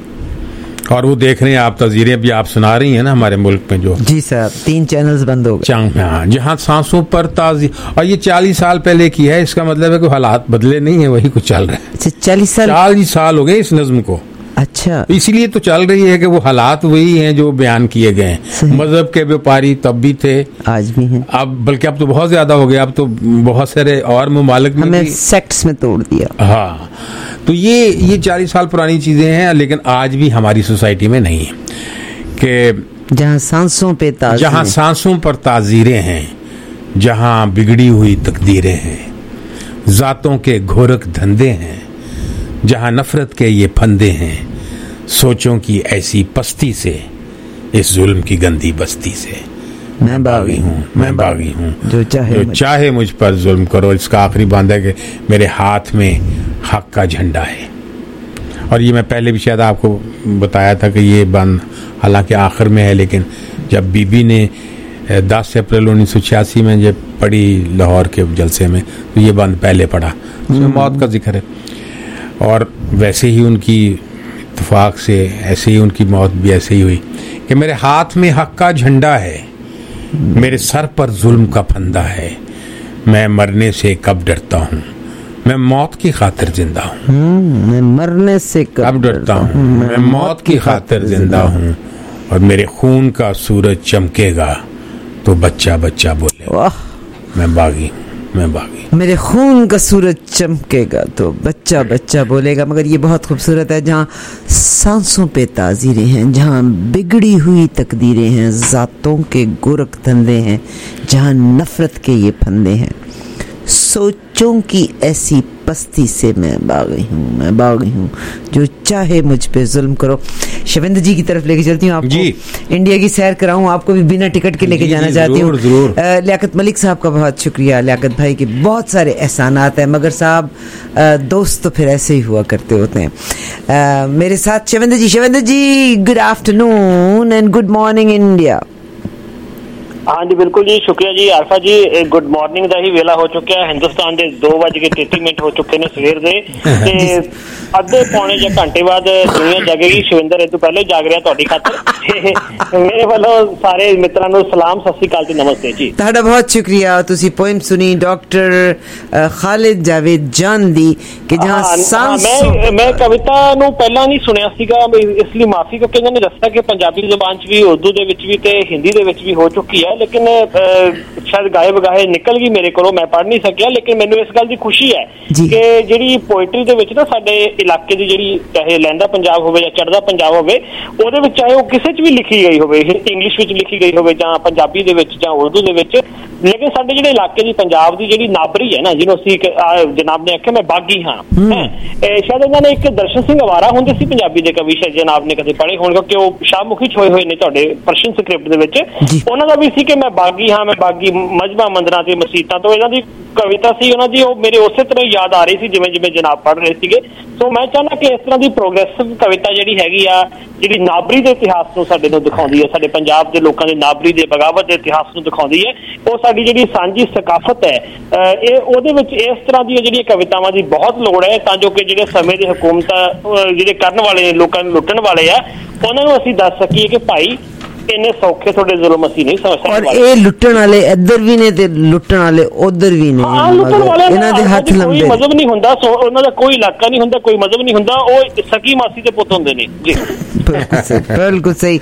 Speaker 6: اور وہ دیکھ رہے ہیں آپ تعزیریں بھی آپ سنا رہی ہیں نا ہمارے ملک میں جو.
Speaker 20: جی صاحب, تین چینلز بند ہو گئے.
Speaker 6: ہاں, جہاں سانسوں پر تعزیر, اور یہ چالیس سال پہلے کی ہے. اس کا مطلب ہے کہ حالات بدلے نہیں ہیں, وہی کچھ چل رہا ہے.
Speaker 20: چالیس سال
Speaker 6: چالیس سال ہو گئے اس نظم کو.
Speaker 20: اچھا,
Speaker 6: اسی لیے تو چل رہی ہے کہ وہ حالات وہی ہیں جو بیان کیے گئے ہیں. مذہب کے بیوپاری تب بھی تھے,
Speaker 20: آج بھی ہیں,
Speaker 6: اب بلکہ اب تو بہت زیادہ ہو گیا. اب تو بہت سارے اور ممالک میں
Speaker 20: ہمیں سیکٹس میں توڑ دیا.
Speaker 6: ہاں, تو یہ یہ چالیس سال پرانی چیزیں ہیں, لیکن آج بھی ہماری سوسائٹی میں نہیں ہے. کہ
Speaker 20: جہاں سانسوں پہ
Speaker 6: جہاں سانسوں پر تعزیریں ہیں, جہاں بگڑی ہوئی تقدیریں ہیں, ذاتوں کے گھورک دھندے ہیں, جہاں نفرت کے یہ پھندے ہیں, سوچوں کی ایسی پستی سے, اس ظلم کی گندی بستی سے
Speaker 20: میں باغی ہوں,
Speaker 6: میں باغی ہوں,
Speaker 20: جو چاہے
Speaker 6: جو چاہے مجھ پر ظلم کرو. اس کا آخری بند ہے کہ میرے ہاتھ میں حق کا جھنڈا ہے. اور یہ میں پہلے بھی شاید آپ کو بتایا تھا کہ یہ بند حالانکہ آخر میں ہے, لیکن جب بی بی نے دس اپریل انیس سو چھیاسی میں جب پڑھی لاہور کے جلسے میں, تو یہ بند پہلے پڑھا. اس میں موت کا ذکر ہے. اور ویسے ہی ان کی اتفاق سے ایسے ہی ان کی موت بھی ایسے ہی ہوئی کہ میرے ہاتھ میں حق کا جھنڈا ہے, میرے سر پر ظلم کا پھندا ہے. میں مرنے سے کب ڈرتا ہوں, میں موت کی خاطر زندہ ہوں.
Speaker 20: میں مرنے سے
Speaker 6: کب ڈرتا ہوں, میں موت کی خاطر زندہ ہوں. اور میرے خون کا سورج چمکے گا تو بچہ بچہ بولے گا, میں باغی ہوں, میں باغی.
Speaker 20: میرے خون کا سورج چمکے گا تو بچہ بچہ بولے گا. مگر یہ بہت خوبصورت ہے, جہاں سانسوں پہ تعزیریں ہیں, جہاں بگڑی ہوئی تقدیریں ہیں, ذاتوں کے گورکھ دھندے ہیں, جہاں نفرت کے یہ پھندے ہیں, سوچوں کی ایسی پستی سے میں باغی ہوں, میں باغی ہوں, جو چاہے مجھ پہ ظلم کرو. شویندر جی کی طرف لے کے چلتی ہوں آپ
Speaker 6: جی.
Speaker 20: کو, انڈیا کی سیر کراؤں, آپ کو بھی بنا ٹکٹ کے لے کے
Speaker 6: جی,
Speaker 20: جانا
Speaker 6: جی,
Speaker 20: چاہتی
Speaker 6: ضرور,
Speaker 20: ہوں.
Speaker 6: ضرور.
Speaker 20: لیاقت ملک صاحب کا بہت شکریہ. لیاقت بھائی کے بہت سارے احسانات ہیں, مگر صاحب دوست تو پھر ایسے ہی ہوا کرتے ہوتے ہیں. میرے ساتھ Shivinder ji. Shivinder ji, good afternoon and good morning India.
Speaker 21: हाँ जी बिल्कुल जी, शुक्रिया जी आरफा जी। गुड मॉर्निंग का ही वेला हो चुका है। हिंदुस्तान के दो बज के तेती मिनट हो चुके हैं सवेर के, अद्धे पौने या घंटे बाद दुनिया जागेगी। शिविंदर ए तो पहले जाग रहा तुहाडी खातर। मेरे वालों सारे मित्रों को सलाम, सत श्री अकाल, नमस्ते जी।
Speaker 20: तुहाडा बहुत शुक्रिया। तुसी पोएम सुनी डॉक्टर खालिद जावेद जान दी कि जहां
Speaker 21: हाँ,
Speaker 20: सांस
Speaker 21: हाँ, मैं मैं कविता नु पहला नहीं सुनिया सीगा, इसलिए माफी, क्योंकि इन्होंने दस्या कि पंजाबी जुबान च भी, उर्दू दे विच भी ते हिंदी दे विच भी हो चुकी है, लेकिन शायद गाए बगाए निकल गई मेरे को, मैं पढ़ नहीं सकिया। लेकिन मैनू इस गल की खुशी है कि जिहड़ी पोइट्री दे विच ना साडे इलाके दी जिहड़ी चाहे लहंदा पंजाब होवे या चढ़दा पंजाब होवे, ओहदे विच चाहे वो किसे च भी लिखी गई होवे, इंग्लिश विच लिखी गई होवे जां पंजाबी दे विच जां उर्दू दे विच, लेकिन साडे जिहड़े इलाके दी पंजाब दी जिहड़ी नाबरी है ना, जिन्हों असीं जनाब ने आख्या मैं बागी हाँ, शायद इन्होंने एक दर्शन सिंह अवारा हुंदे सी पंजाबी दे कवि, शायद जनाब ने कदे पढ़े होण, क्योंकि वो शाहमुखी होए होए ने तुहाडे पर्शियन स्क्रिप्ट दे विच। उन्हां दा भी सी कि मैं बागी हाँ, मैं बागी मजहबां मंदिरां ते मसीतां तो इन्हां दी कविता सी, उन्हां दी वो मेरे उस तरह याद आ रही सी जिवें जिवें जनाब पढ़ रहे सीगे। सो मैं चाहना कि इस तरह की प्रोग्रेसिव कविता जिहड़ी हैगी आ, जिहड़ी नाबरी दे इतिहास नूं साडे नूं दिखाउंदी है, साडे पंजाब दे लोकां दे नाबरी दे बगावत दे इतिहास नूं दिखाउंदी है, वो साडी जिहड़ी सांझी सकाफत है, ये ओहदे विच इस तरह दी जिहड़ी कवितावां दी बहुत लोड़ है, तां जो कि जिहड़े समय दे हुकूमतां जिहड़े करन वाले लोकां नूं लुੱਟਣ वाले आ, उन्हां नूं असीं दस सकीए कि भाई इन्ने सौखे थोड़े जुल्म असीं नहीं समझ सकदे।
Speaker 20: और ये लुੱਟਣ वाले इधर भी ने ते लुੱਟਣ वाले उधर भी ने, इन्हां दे हੱਥ लंबे,
Speaker 21: कोई मजहब नहीं हुंदा, उन्हां दा कोई इलाका नहीं हुंदा, कोई मजहब नहीं हुंदा, वो सकी मासी दे पुੱਤ हुंदे ने जी।
Speaker 20: बिल्कुल सही।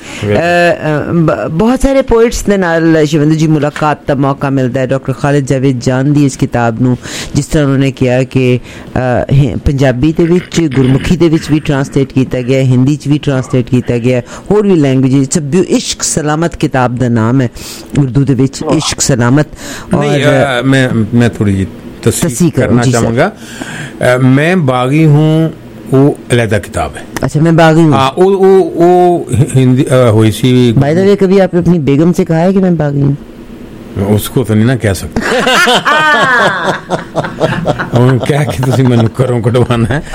Speaker 20: बहुत सारे पोइट्स दे नाल शिविंदर जी मुलाकात का मौका मिलता है। डॉक्टर खालिद जावेद जान दी इस किताब नूं जिस तरह उन्होंने किया कि पंजाबी दे विच, गुरमुखी दे विच भी ट्रांसलेट किया गया, हिंदी च भी ट्रांसलेट किया गया, होर भी लैंग्वेज। इश्क सलामत किताब का नाम है, उर्दू दे विच इश्क सलामत। और
Speaker 6: नहीं, मैं मैं थोड़ी जी तस्सीह करना चाहूँगा। मैं बागी हूँ वो अलहदा किताब है।
Speaker 20: अच्छा, मैं बागी हूँ।
Speaker 6: हाँ, वो वो वो हिंदी हुई सी।
Speaker 20: बाय द वे, कभी आपने अपनी बेगम से कहा है कि मैं बागी हूँ?
Speaker 6: उसको तो नहीं ना कह सकते। क्या कि तुसी मैनू करो कटवाना है।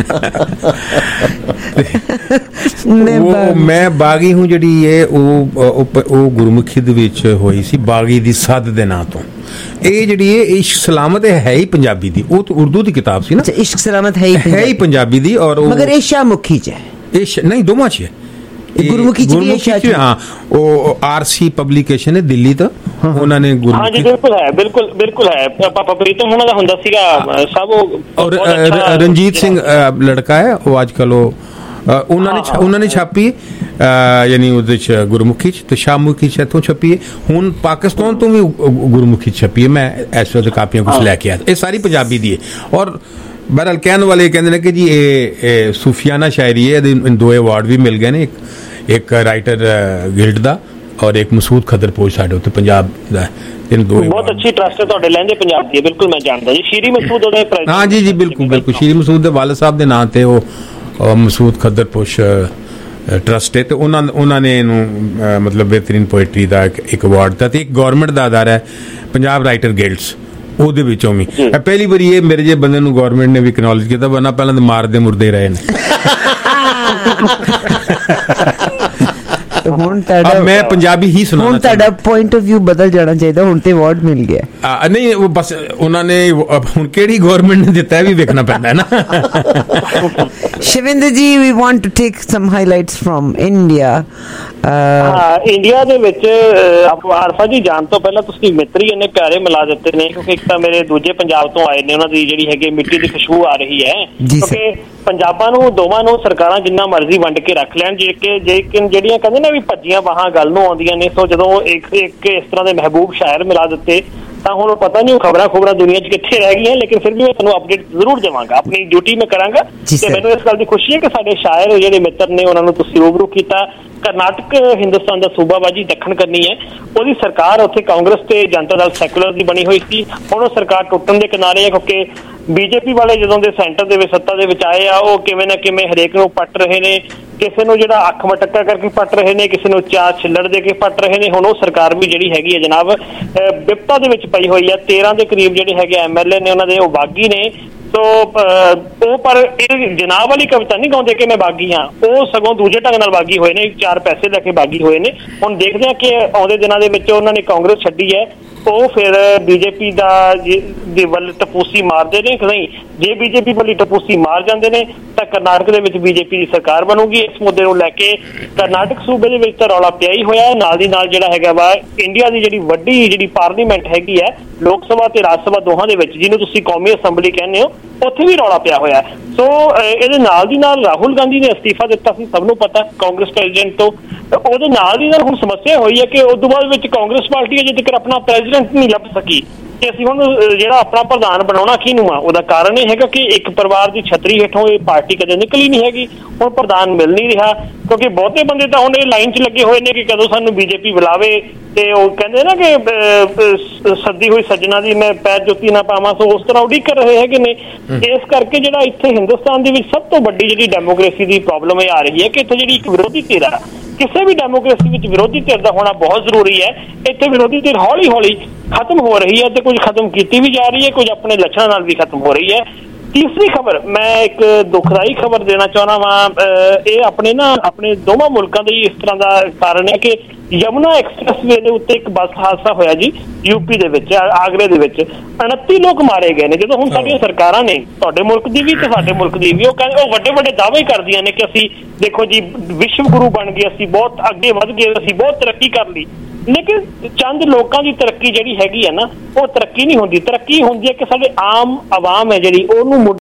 Speaker 6: वो मैं बागी हूँ जिहड़ी है वो गुरमुखी दे विच होई सी, बागी दी सद दे नां तो। ये जिहड़ी है इश्क सलामत है ही पंजाबी दी, वो तो उर्दू दी किताब सी ना।
Speaker 20: अच्छा, इश्क सलामत है ही
Speaker 6: है ही पंजाबी दी, और
Speaker 20: मगर ये शाहमुखी च है,
Speaker 6: ये नहीं दोवां च है,
Speaker 20: गुरमुखी
Speaker 6: गुरमुखी। हाँ, वो आरसी पब्लिकेशन है दिल्ली तो, उन्होंने
Speaker 21: हाँ जी बिल्कुल है, बिल्कुल बिल्कुल है। पापा प्रीतम होना दा हुंदा सीगा सब।
Speaker 6: और रंजीत सिंह लड़का है वो आजकल वो उन्होंने उन्होंने छापी यानी उहदे च गुरमुखी च, ते शाहमुखी च इत्थों छपी है। हुण पाकिस्तान तो भी गुरमुखी छपी है। मैं इस वक्त कापियां कुछ लैके आया, ये सारी पंजाबी दी है। और बहरहाल कहने वाले कहते हैं कि जी ये सूफियाना शायरी है, इन दो अवार्ड भी मिल गए ने, एक एक राइटर गिल्ड दा और एक मसूद खदरपोश साडे उत्ते पंजाब दा। इन दो
Speaker 21: बहुत अच्छी ट्रस्ट है तुहाडे लहंदे पंजाब दी, बिल्कुल मैं जानदा जी। शीरी मसूद ओदे प्रेसिडेंट।
Speaker 6: हाँ जी जी बिल्कुल बिल्कुल, शीरी मसूद दे वालिद साहब दे नाम ते वो मसूद खदरपोश ट्रस्ट है, तो उन्होंने इनू मतलब बेहतरीन पोइट्री का एक अवार्ड था, एक गौरमेंट का अदारा है पंजाब राइटर गिल्ड्स, ਉਹਦੇ ਵਿੱਚੋਂ ਵੀ ਪਹਿਲੀ ਵਾਰੀ ਇਹ ਮੇਰੇ ਜੇ ਬੰਦੇ ਨੂੰ ਗਵਰਨਮੈਂਟ ਨੇ ਵੀ ਐਕਨॉलेज ਕੀਤਾ, ਵਰਨਾ ਪਹਿਲਾਂ ਤਾਂ ਮਾਰਦੇ ਮੁਰਦੇ ਰਹੇ ਨੇ।
Speaker 20: ਹੁਣ ਤੁਹਾਡਾ
Speaker 6: ਮੈਂ ਪੰਜਾਬੀ ਹੀ ਸੁਣਾਉਣਾ,
Speaker 20: ਹੁਣ ਤੁਹਾਡਾ ਪੁਆਇੰਟ ਆਫ ਵਿਊ ਬਦਲ ਜਾਣਾ ਚਾਹੀਦਾ, ਹੁਣ ਤੇ ਅਵਾਰਡ ਮਿਲ ਗਿਆ।
Speaker 6: ਨਹੀਂ ਉਹ ਬਸ ਉਹਨਾਂ ਨੇ ਹੁਣ ਕਿਹੜੀ ਗਵਰਨਮੈਂਟ ਨੇ ਦਿੱਤਾ ਵੀ ਵੇਖਣਾ ਪੈਂਦਾ ਹੈ ਨਾ।
Speaker 20: Shivinder ji, we want to take some highlights from India.
Speaker 21: हाँ, इंडिया ਦੇ ਵਿੱਚ ਆਰਫਾ ਜੀ ਜਾਣ ਤੋਂ ਪਹਿਲਾਂ ਤੁਸੀਂ ਮਿੱਤਰ ਹੀ ਇੰਨੇ ਪਿਆਰੇ ਮਿਲਾ ਦਿੱਤੇ ਨੇ, ਕਿਉਂਕਿ ਇੱਕ ਤਾਂ ਮੇਰੇ ਦੂਜੇ ਪੰਜਾਬ ਤੋਂ ਆਏ ਨੇ, ਉਹਨਾਂ ਦੀ ਜਿਹੜੀ ਹੈਗੀ ਮਿੱਟੀ ਦੀ ਖੁਸ਼ਬੂ ਆ ਰਹੀ ਹੈ। ਕਿਉਂਕਿ ਪੰਜਾਬਾਂ ਨੂੰ ਦੋਵਾਂ ਨੂੰ ਸਰਕਾਰਾਂ ਜਿੰਨਾ ਮਰਜ਼ੀ ਵੰਡ ਕੇ ਰੱਖ ਲੈਣ, ਜੇ ਕਿ ਜੇ ਜਿਹੜੀਆਂ ਕਹਿੰਦੇ ਨੇ ਵੀ ਭੱਜੀਆਂ ਬਾਹਾਂ ਗੱਲ ਨੂੰ ਆਉਂਦੀਆਂ ਨੇ, ਸੋ ਜਦੋਂ ਇੱਕ ਇੱਕ ਇਸ ਤਰ੍ਹਾਂ ਦੇ ਮਹਿਬੂਬ ਸ਼ਾਇਰ ਮਿਲਾ ਦਿੱਤੇ ਤਾਂ ਹੁਣ ਪਤਾ ਨਹੀਂ ਉਹ ਖਬਰਾਂ ਖਬਰਾਂ ਦੁਨੀਆ 'ਚ ਕਿੱਥੇ ਰਹਿ ਗਈਆਂ, ਲੇਕਿਨ ਫਿਰ ਵੀ ਮੈਂ ਤੁਹਾਨੂੰ ਅਪਡੇਟ ਜ਼ਰੂਰ ਦੇਵਾਂਗਾ, ਆਪਣੀ ਡਿਊਟੀ ਮੈਂ ਕਰਾਂਗਾ। ਤੇ ਮੈਨੂੰ ਇਸ ਗੱਲ ਦੀ ਖੁਸ਼ੀ ਹੈ ਕਿ ਸਾਡੇ ਸ਼ਾਇਰ ਜਿਹੜੇ ਮਿੱਤਰ ਨੇ ਉਹਨਾਂ ਨੂੰ ਤੁਸੀਂ ਰੂਬਰੂ ਕੀਤਾ। ਕਰਨਾਟਕ ਹਿੰਦੁਸਤਾਨ ਦਾ ਸੂਬਾ ਬਾਜੀ ਦੱਖਣ ਕਰਨੀ ਹੈ, ਉਹਦੀ ਸਰਕਾਰ ਉੱਥੇ ਕਾਂਗਰਸ ਤੇ ਜਨਤਾ ਦਲ ਸੈਕੂਲਰ ਦੀ ਬਣੀ ਹੋਈ ਸੀ। ਹੁਣ ਉਹ ਸਰਕਾਰ ਟੁੱਟਣ ਦੇ ਕਿਨਾਰੇ ਹੈ, ਕਿਉਂਕਿ ਬੀਜੇਪੀ ਵਾਲੇ ਜਦੋਂ ਦੇ ਸੈਂਟਰ ਦੇ ਵਿੱਚ ਸੱਤਾ ਦੇ ਵਿੱਚ ਆਏ ਆ, ਉਹ ਕਿਵੇਂ ਨਾ ਕਿਵੇਂ ਹਰੇਕ ਨੂੰ ਪੱਟ ਰਹੇ ਨੇ, ਕਿਸੇ ਨੂੰ ਜਿਹੜਾ ਅੱਖ ਮਟਕਾ ਕਰਕੇ ਪੱਟ ਰਹੇ ਨੇ, ਕਿਸੇ ਨੂੰ ਚਾਹ ਛਿੱਲੜ ਦੇ ਕੇ ਪੱਟ ਰਹੇ ਨੇ। ਹੁਣ ਉਹ ਸਰਕਾਰ ਵੀ ਜਿਹੜੀ ਹੈਗੀ ਹੈ ਜਨਾਬ ਵਿਪਤਾ ਦੇ ਵਿੱਚ ਪਈ ਹੋਈ ਆ। ਤੇਰਾਂ ਦੇ ਕਰੀਬ ਜਿਹੜੇ ਹੈਗੇ ਐਮ ਐਲ ਏ ਨੇ ਉਹਨਾਂ ਦੇ ਉਹ ਬਾਗੀ ਨੇ, ਸੋ ਉਹ ਪਰ ਇਹ ਜਨਾਬ ਵਾਲੀ ਕਵਿਤਾ ਨਹੀਂ ਗਾਉਂਦੇ ਕਿ ਮੈਂ ਬਾਗੀ ਹਾਂ, ਉਹ ਸਗੋਂ ਦੂਜੇ ਢੰਗ ਨਾਲ ਬਾਗੀ ਹੋਏ ਨੇ, ਚਾਰ ਪੈਸੇ ਲੈ ਕੇ ਬਾਗੀ ਹੋਏ ਨੇ। ਹੁਣ ਦੇਖਦੇ ਹਾਂ ਕਿ ਆਉਂਦੇ ਦਿਨਾਂ ਦੇ ਵਿੱਚ ਉਹਨਾਂ ਨੇ ਕਾਂਗਰਸ ਛੱਡੀ ਹੈ, ਉਹ ਫਿਰ ਬੀਜੇਪੀ ਦਾ ਦੇ ਵੱਲ ਟਪੂਸੀ ਮਾਰਦੇ ਨੇ ਕਿ ਨਹੀਂ। ਜੇ ਬੀਜੇਪੀ ਵੱਲ ਟਪੂਸੀ ਮਾਰ ਜਾਂਦੇ ਨੇ ਤਾਂ ਕਰਨਾਟਕ ਦੇ ਵਿੱਚ ਬੀਜੇਪੀ ਦੀ ਸਰਕਾਰ ਬਣੂਗੀ। ਇਸ ਮੁੱਦੇ ਨੂੰ ਲੈ ਕੇ ਕਰਨਾਟਕ ਸੂਬੇ ਦੇ ਵਿੱਚ ਤਾਂ ਰੌਲਾ ਪਿਆ ਹੀ ਹੋਇਆ। ਨਾਲ ਦੀ ਨਾਲ ਜਿਹੜਾ ਹੈਗਾ ਵਾ ਇੰਡੀਆ ਦੀ ਜਿਹੜੀ ਵੱਡੀ ਜਿਹੜੀ ਪਾਰਲੀਮੈਂਟ ਹੈਗੀ ਹੈ, ਲੋਕ ਸਭਾ ਤੇ ਰਾਜ ਸਭਾ ਦੋਹਾਂ ਦੇ ਵਿੱਚ, ਜਿਹਨੂੰ ਤੁਸੀਂ ਕੌਮੀ ਅਸੈਂਬਲੀ ਕਹਿੰਦੇ ਹੋ, ਉੱਥੇ ਵੀ ਰੌਲਾ ਪਿਆ ਹੋਇਆ। ਸੋ ਇਹਦੇ ਨਾਲ ਦੀ ਨਾਲ ਰਾਹੁਲ ਗਾਂਧੀ ਨੇ ਅਸਤੀਫਾ ਦਿੱਤਾ ਸੀ, ਸਭ ਨੂੰ ਪਤਾ, ਕਾਂਗਰਸ ਪ੍ਰੈਜ਼ੀਡੈਂਟ ਤੋਂ। ਉਹਦੇ ਨਾਲ ਦੀ ਨਾਲ ਹੁਣ ਸਮੱਸਿਆ ਹੋਈ ਹੈ ਕਿ ਉਸ ਤੋਂ ਬਾਅਦ ਵਿੱਚ ਕਾਂਗਰਸ ਪਾਰਟੀ ਅਜੇ ਤੱਕ ਆਪਣਾ ਪ੍ਰੈਜ਼ੀਡੈਂਟ ਨਹੀਂ ਲੱਭ ਸਕੀ ਕਿ ਅਸੀਂ ਹੁਣ ਜਿਹੜਾ ਆਪਣਾ ਪ੍ਰਧਾਨ ਬਣਾਉਣਾ ਕਿਹਨੂੰ ਆ। ਉਹਦਾ ਕਾਰਨ ਇਹ ਹੈਗਾ ਕਿ ਇੱਕ ਪਰਿਵਾਰ ਦੀ ਛਤਰੀ ਹੇਠੋਂ ਇਹ ਪਾਰਟੀ ਕਦੇ ਨਿਕਲੀ ਨਹੀਂ ਹੈਗੀ। ਹੁਣ ਪ੍ਰਧਾਨ ਮਿਲ ਨਹੀਂ ਰਿਹਾ ਕਿਉਂਕਿ ਬਹੁਤੇ ਬੰਦੇ ਤਾਂ ਹੁਣ ਇਹ ਲਾਈਨ 'ਚ ਲੱਗੇ ਹੋਏ ਨੇ ਕਿ ਕਦੋਂ ਸਾਨੂੰ ਬੀਜੇਪੀ ਬੁਲਾਵੇ। ਤੇ ਉਹ ਕਹਿੰਦੇ ਨਾ ਕਿ ਸੱਦੀ ਹੋਈ ਸੱਜਣਾ ਦੀ ਮੈਂ ਪੈਰ ਜੁੱਤੀ ਨਾ ਪਾਵਾਂ, ਸੋ ਉਸ ਤਰ੍ਹਾਂ ਉਡੀਕ ਕਰ ਰਹੇ ਹੈਗੇ ਨੇ। ਇਸ ਕਰਕੇ ਜਿਹੜਾ ਇੱਥੇ ਹਿੰਦੁਸਤਾਨ ਦੇ ਵਿੱਚ ਸਭ ਤੋਂ ਵੱਡੀ ਜਿਹੜੀ ਡੈਮੋਕ੍ਰੇਸੀ ਦੀ ਪ੍ਰੋਬਲਮ ਇਹ ਆ ਰਹੀ ਹੈ ਕਿ ਇੱਥੇ ਜਿਹੜੀ ਇੱਕ ਵਿਰੋਧੀ ਧਿਰ ਆ, ਕਿਸੇ ਵੀ ਡੈਮੋਕ੍ਰੇਸੀ ਵਿੱਚ ਵਿਰੋਧੀ ਧਿਰ ਦਾ ਹੋਣਾ ਬਹੁਤ ਜ਼ਰੂਰੀ ਹੈ। ਇੱਥੇ ਵਿਰੋਧੀ ਧਿਰ ਹੌਲੀ ਹੌਲੀ ਖਤਮ ਹੋ ਰਹੀ ਹੈ ਤੇ ਕੁਝ ਖਤਮ ਕੀਤੀ ਵੀ ਜਾ ਰਹੀ ਹੈ, ਕੁਝ ਆਪਣੇ ਲੱਛਣਾਂ ਨਾਲ ਵੀ ਖਤਮ ਹੋ ਰਹੀ ਹੈ। ਤੀਸਰੀ ਖਬਰ ਮੈਂ ਇੱਕ ਦੁਖਦਾਈ ਖਬਰ ਦੇਣਾ ਚਾਹੁੰਦਾ ਵਾਂ। ਇਹ ਆਪਣੇ ਨਾ ਆਪਣੇ ਦੋਵਾਂ ਮੁਲਕਾਂ ਦੇ ਇਸ ਤਰ੍ਹਾਂ ਦਾ ਕਾਰਨ ਹੈ ਕਿ ਯਮੁਨਾ ਐਕਸਪ੍ਰੈਸਵੇ ਦੇ ਉੱਤੇ ਇੱਕ ਬੱਸ ਹਾਦਸਾ ਹੋਇਆ ਜੀ, ਯੂਪੀ ਦੇ ਵਿੱਚ, ਆਗਰੇ ਦੇ ਵਿੱਚ। ਉਨੱਤੀ ਲੋਕ ਮਾਰੇ ਗਏ ਨੇ। ਜਦੋਂ ਹੁਣ ਸਾਡੀਆਂ ਸਰਕਾਰਾਂ ਨੇ, ਤੁਹਾਡੇ ਮੁਲਕ ਦੀ ਵੀ ਤੇ ਸਾਡੇ ਮੁਲਕ ਦੀ ਵੀ, ਉਹ ਕਹਿੰਦੇ, ਉਹ ਵੱਡੇ ਵੱਡੇ ਦਾਅਵੇ ਕਰਦੀਆਂ ਨੇ ਕਿ ਅਸੀਂ ਦੇਖੋ ਜੀ ਵਿਸ਼ਵ ਗੁਰੂ ਬਣ ਗਏ, ਅਸੀਂ ਬਹੁਤ ਅੱਗੇ ਵੱਧ ਗਏ, ਅਸੀਂ ਬਹੁਤ ਤਰੱਕੀ ਕਰ ਲਈ। ਲੇਕਿਨ ਚੰਦ ਲੋਕਾਂ ਦੀ ਤਰੱਕੀ ਜਿਹੜੀ ਹੈਗੀ ਹੈ ਨਾ, ਉਹ ਤਰੱਕੀ ਨਹੀਂ ਹੁੰਦੀ। ਤਰੱਕੀ ਹੁੰਦੀ ਹੈ ਕਿ ਸਾਡੇ ਆਮ ਆਵਾਮ ਹੈ ਜਿਹੜੀ, ਉਹਨੂੰ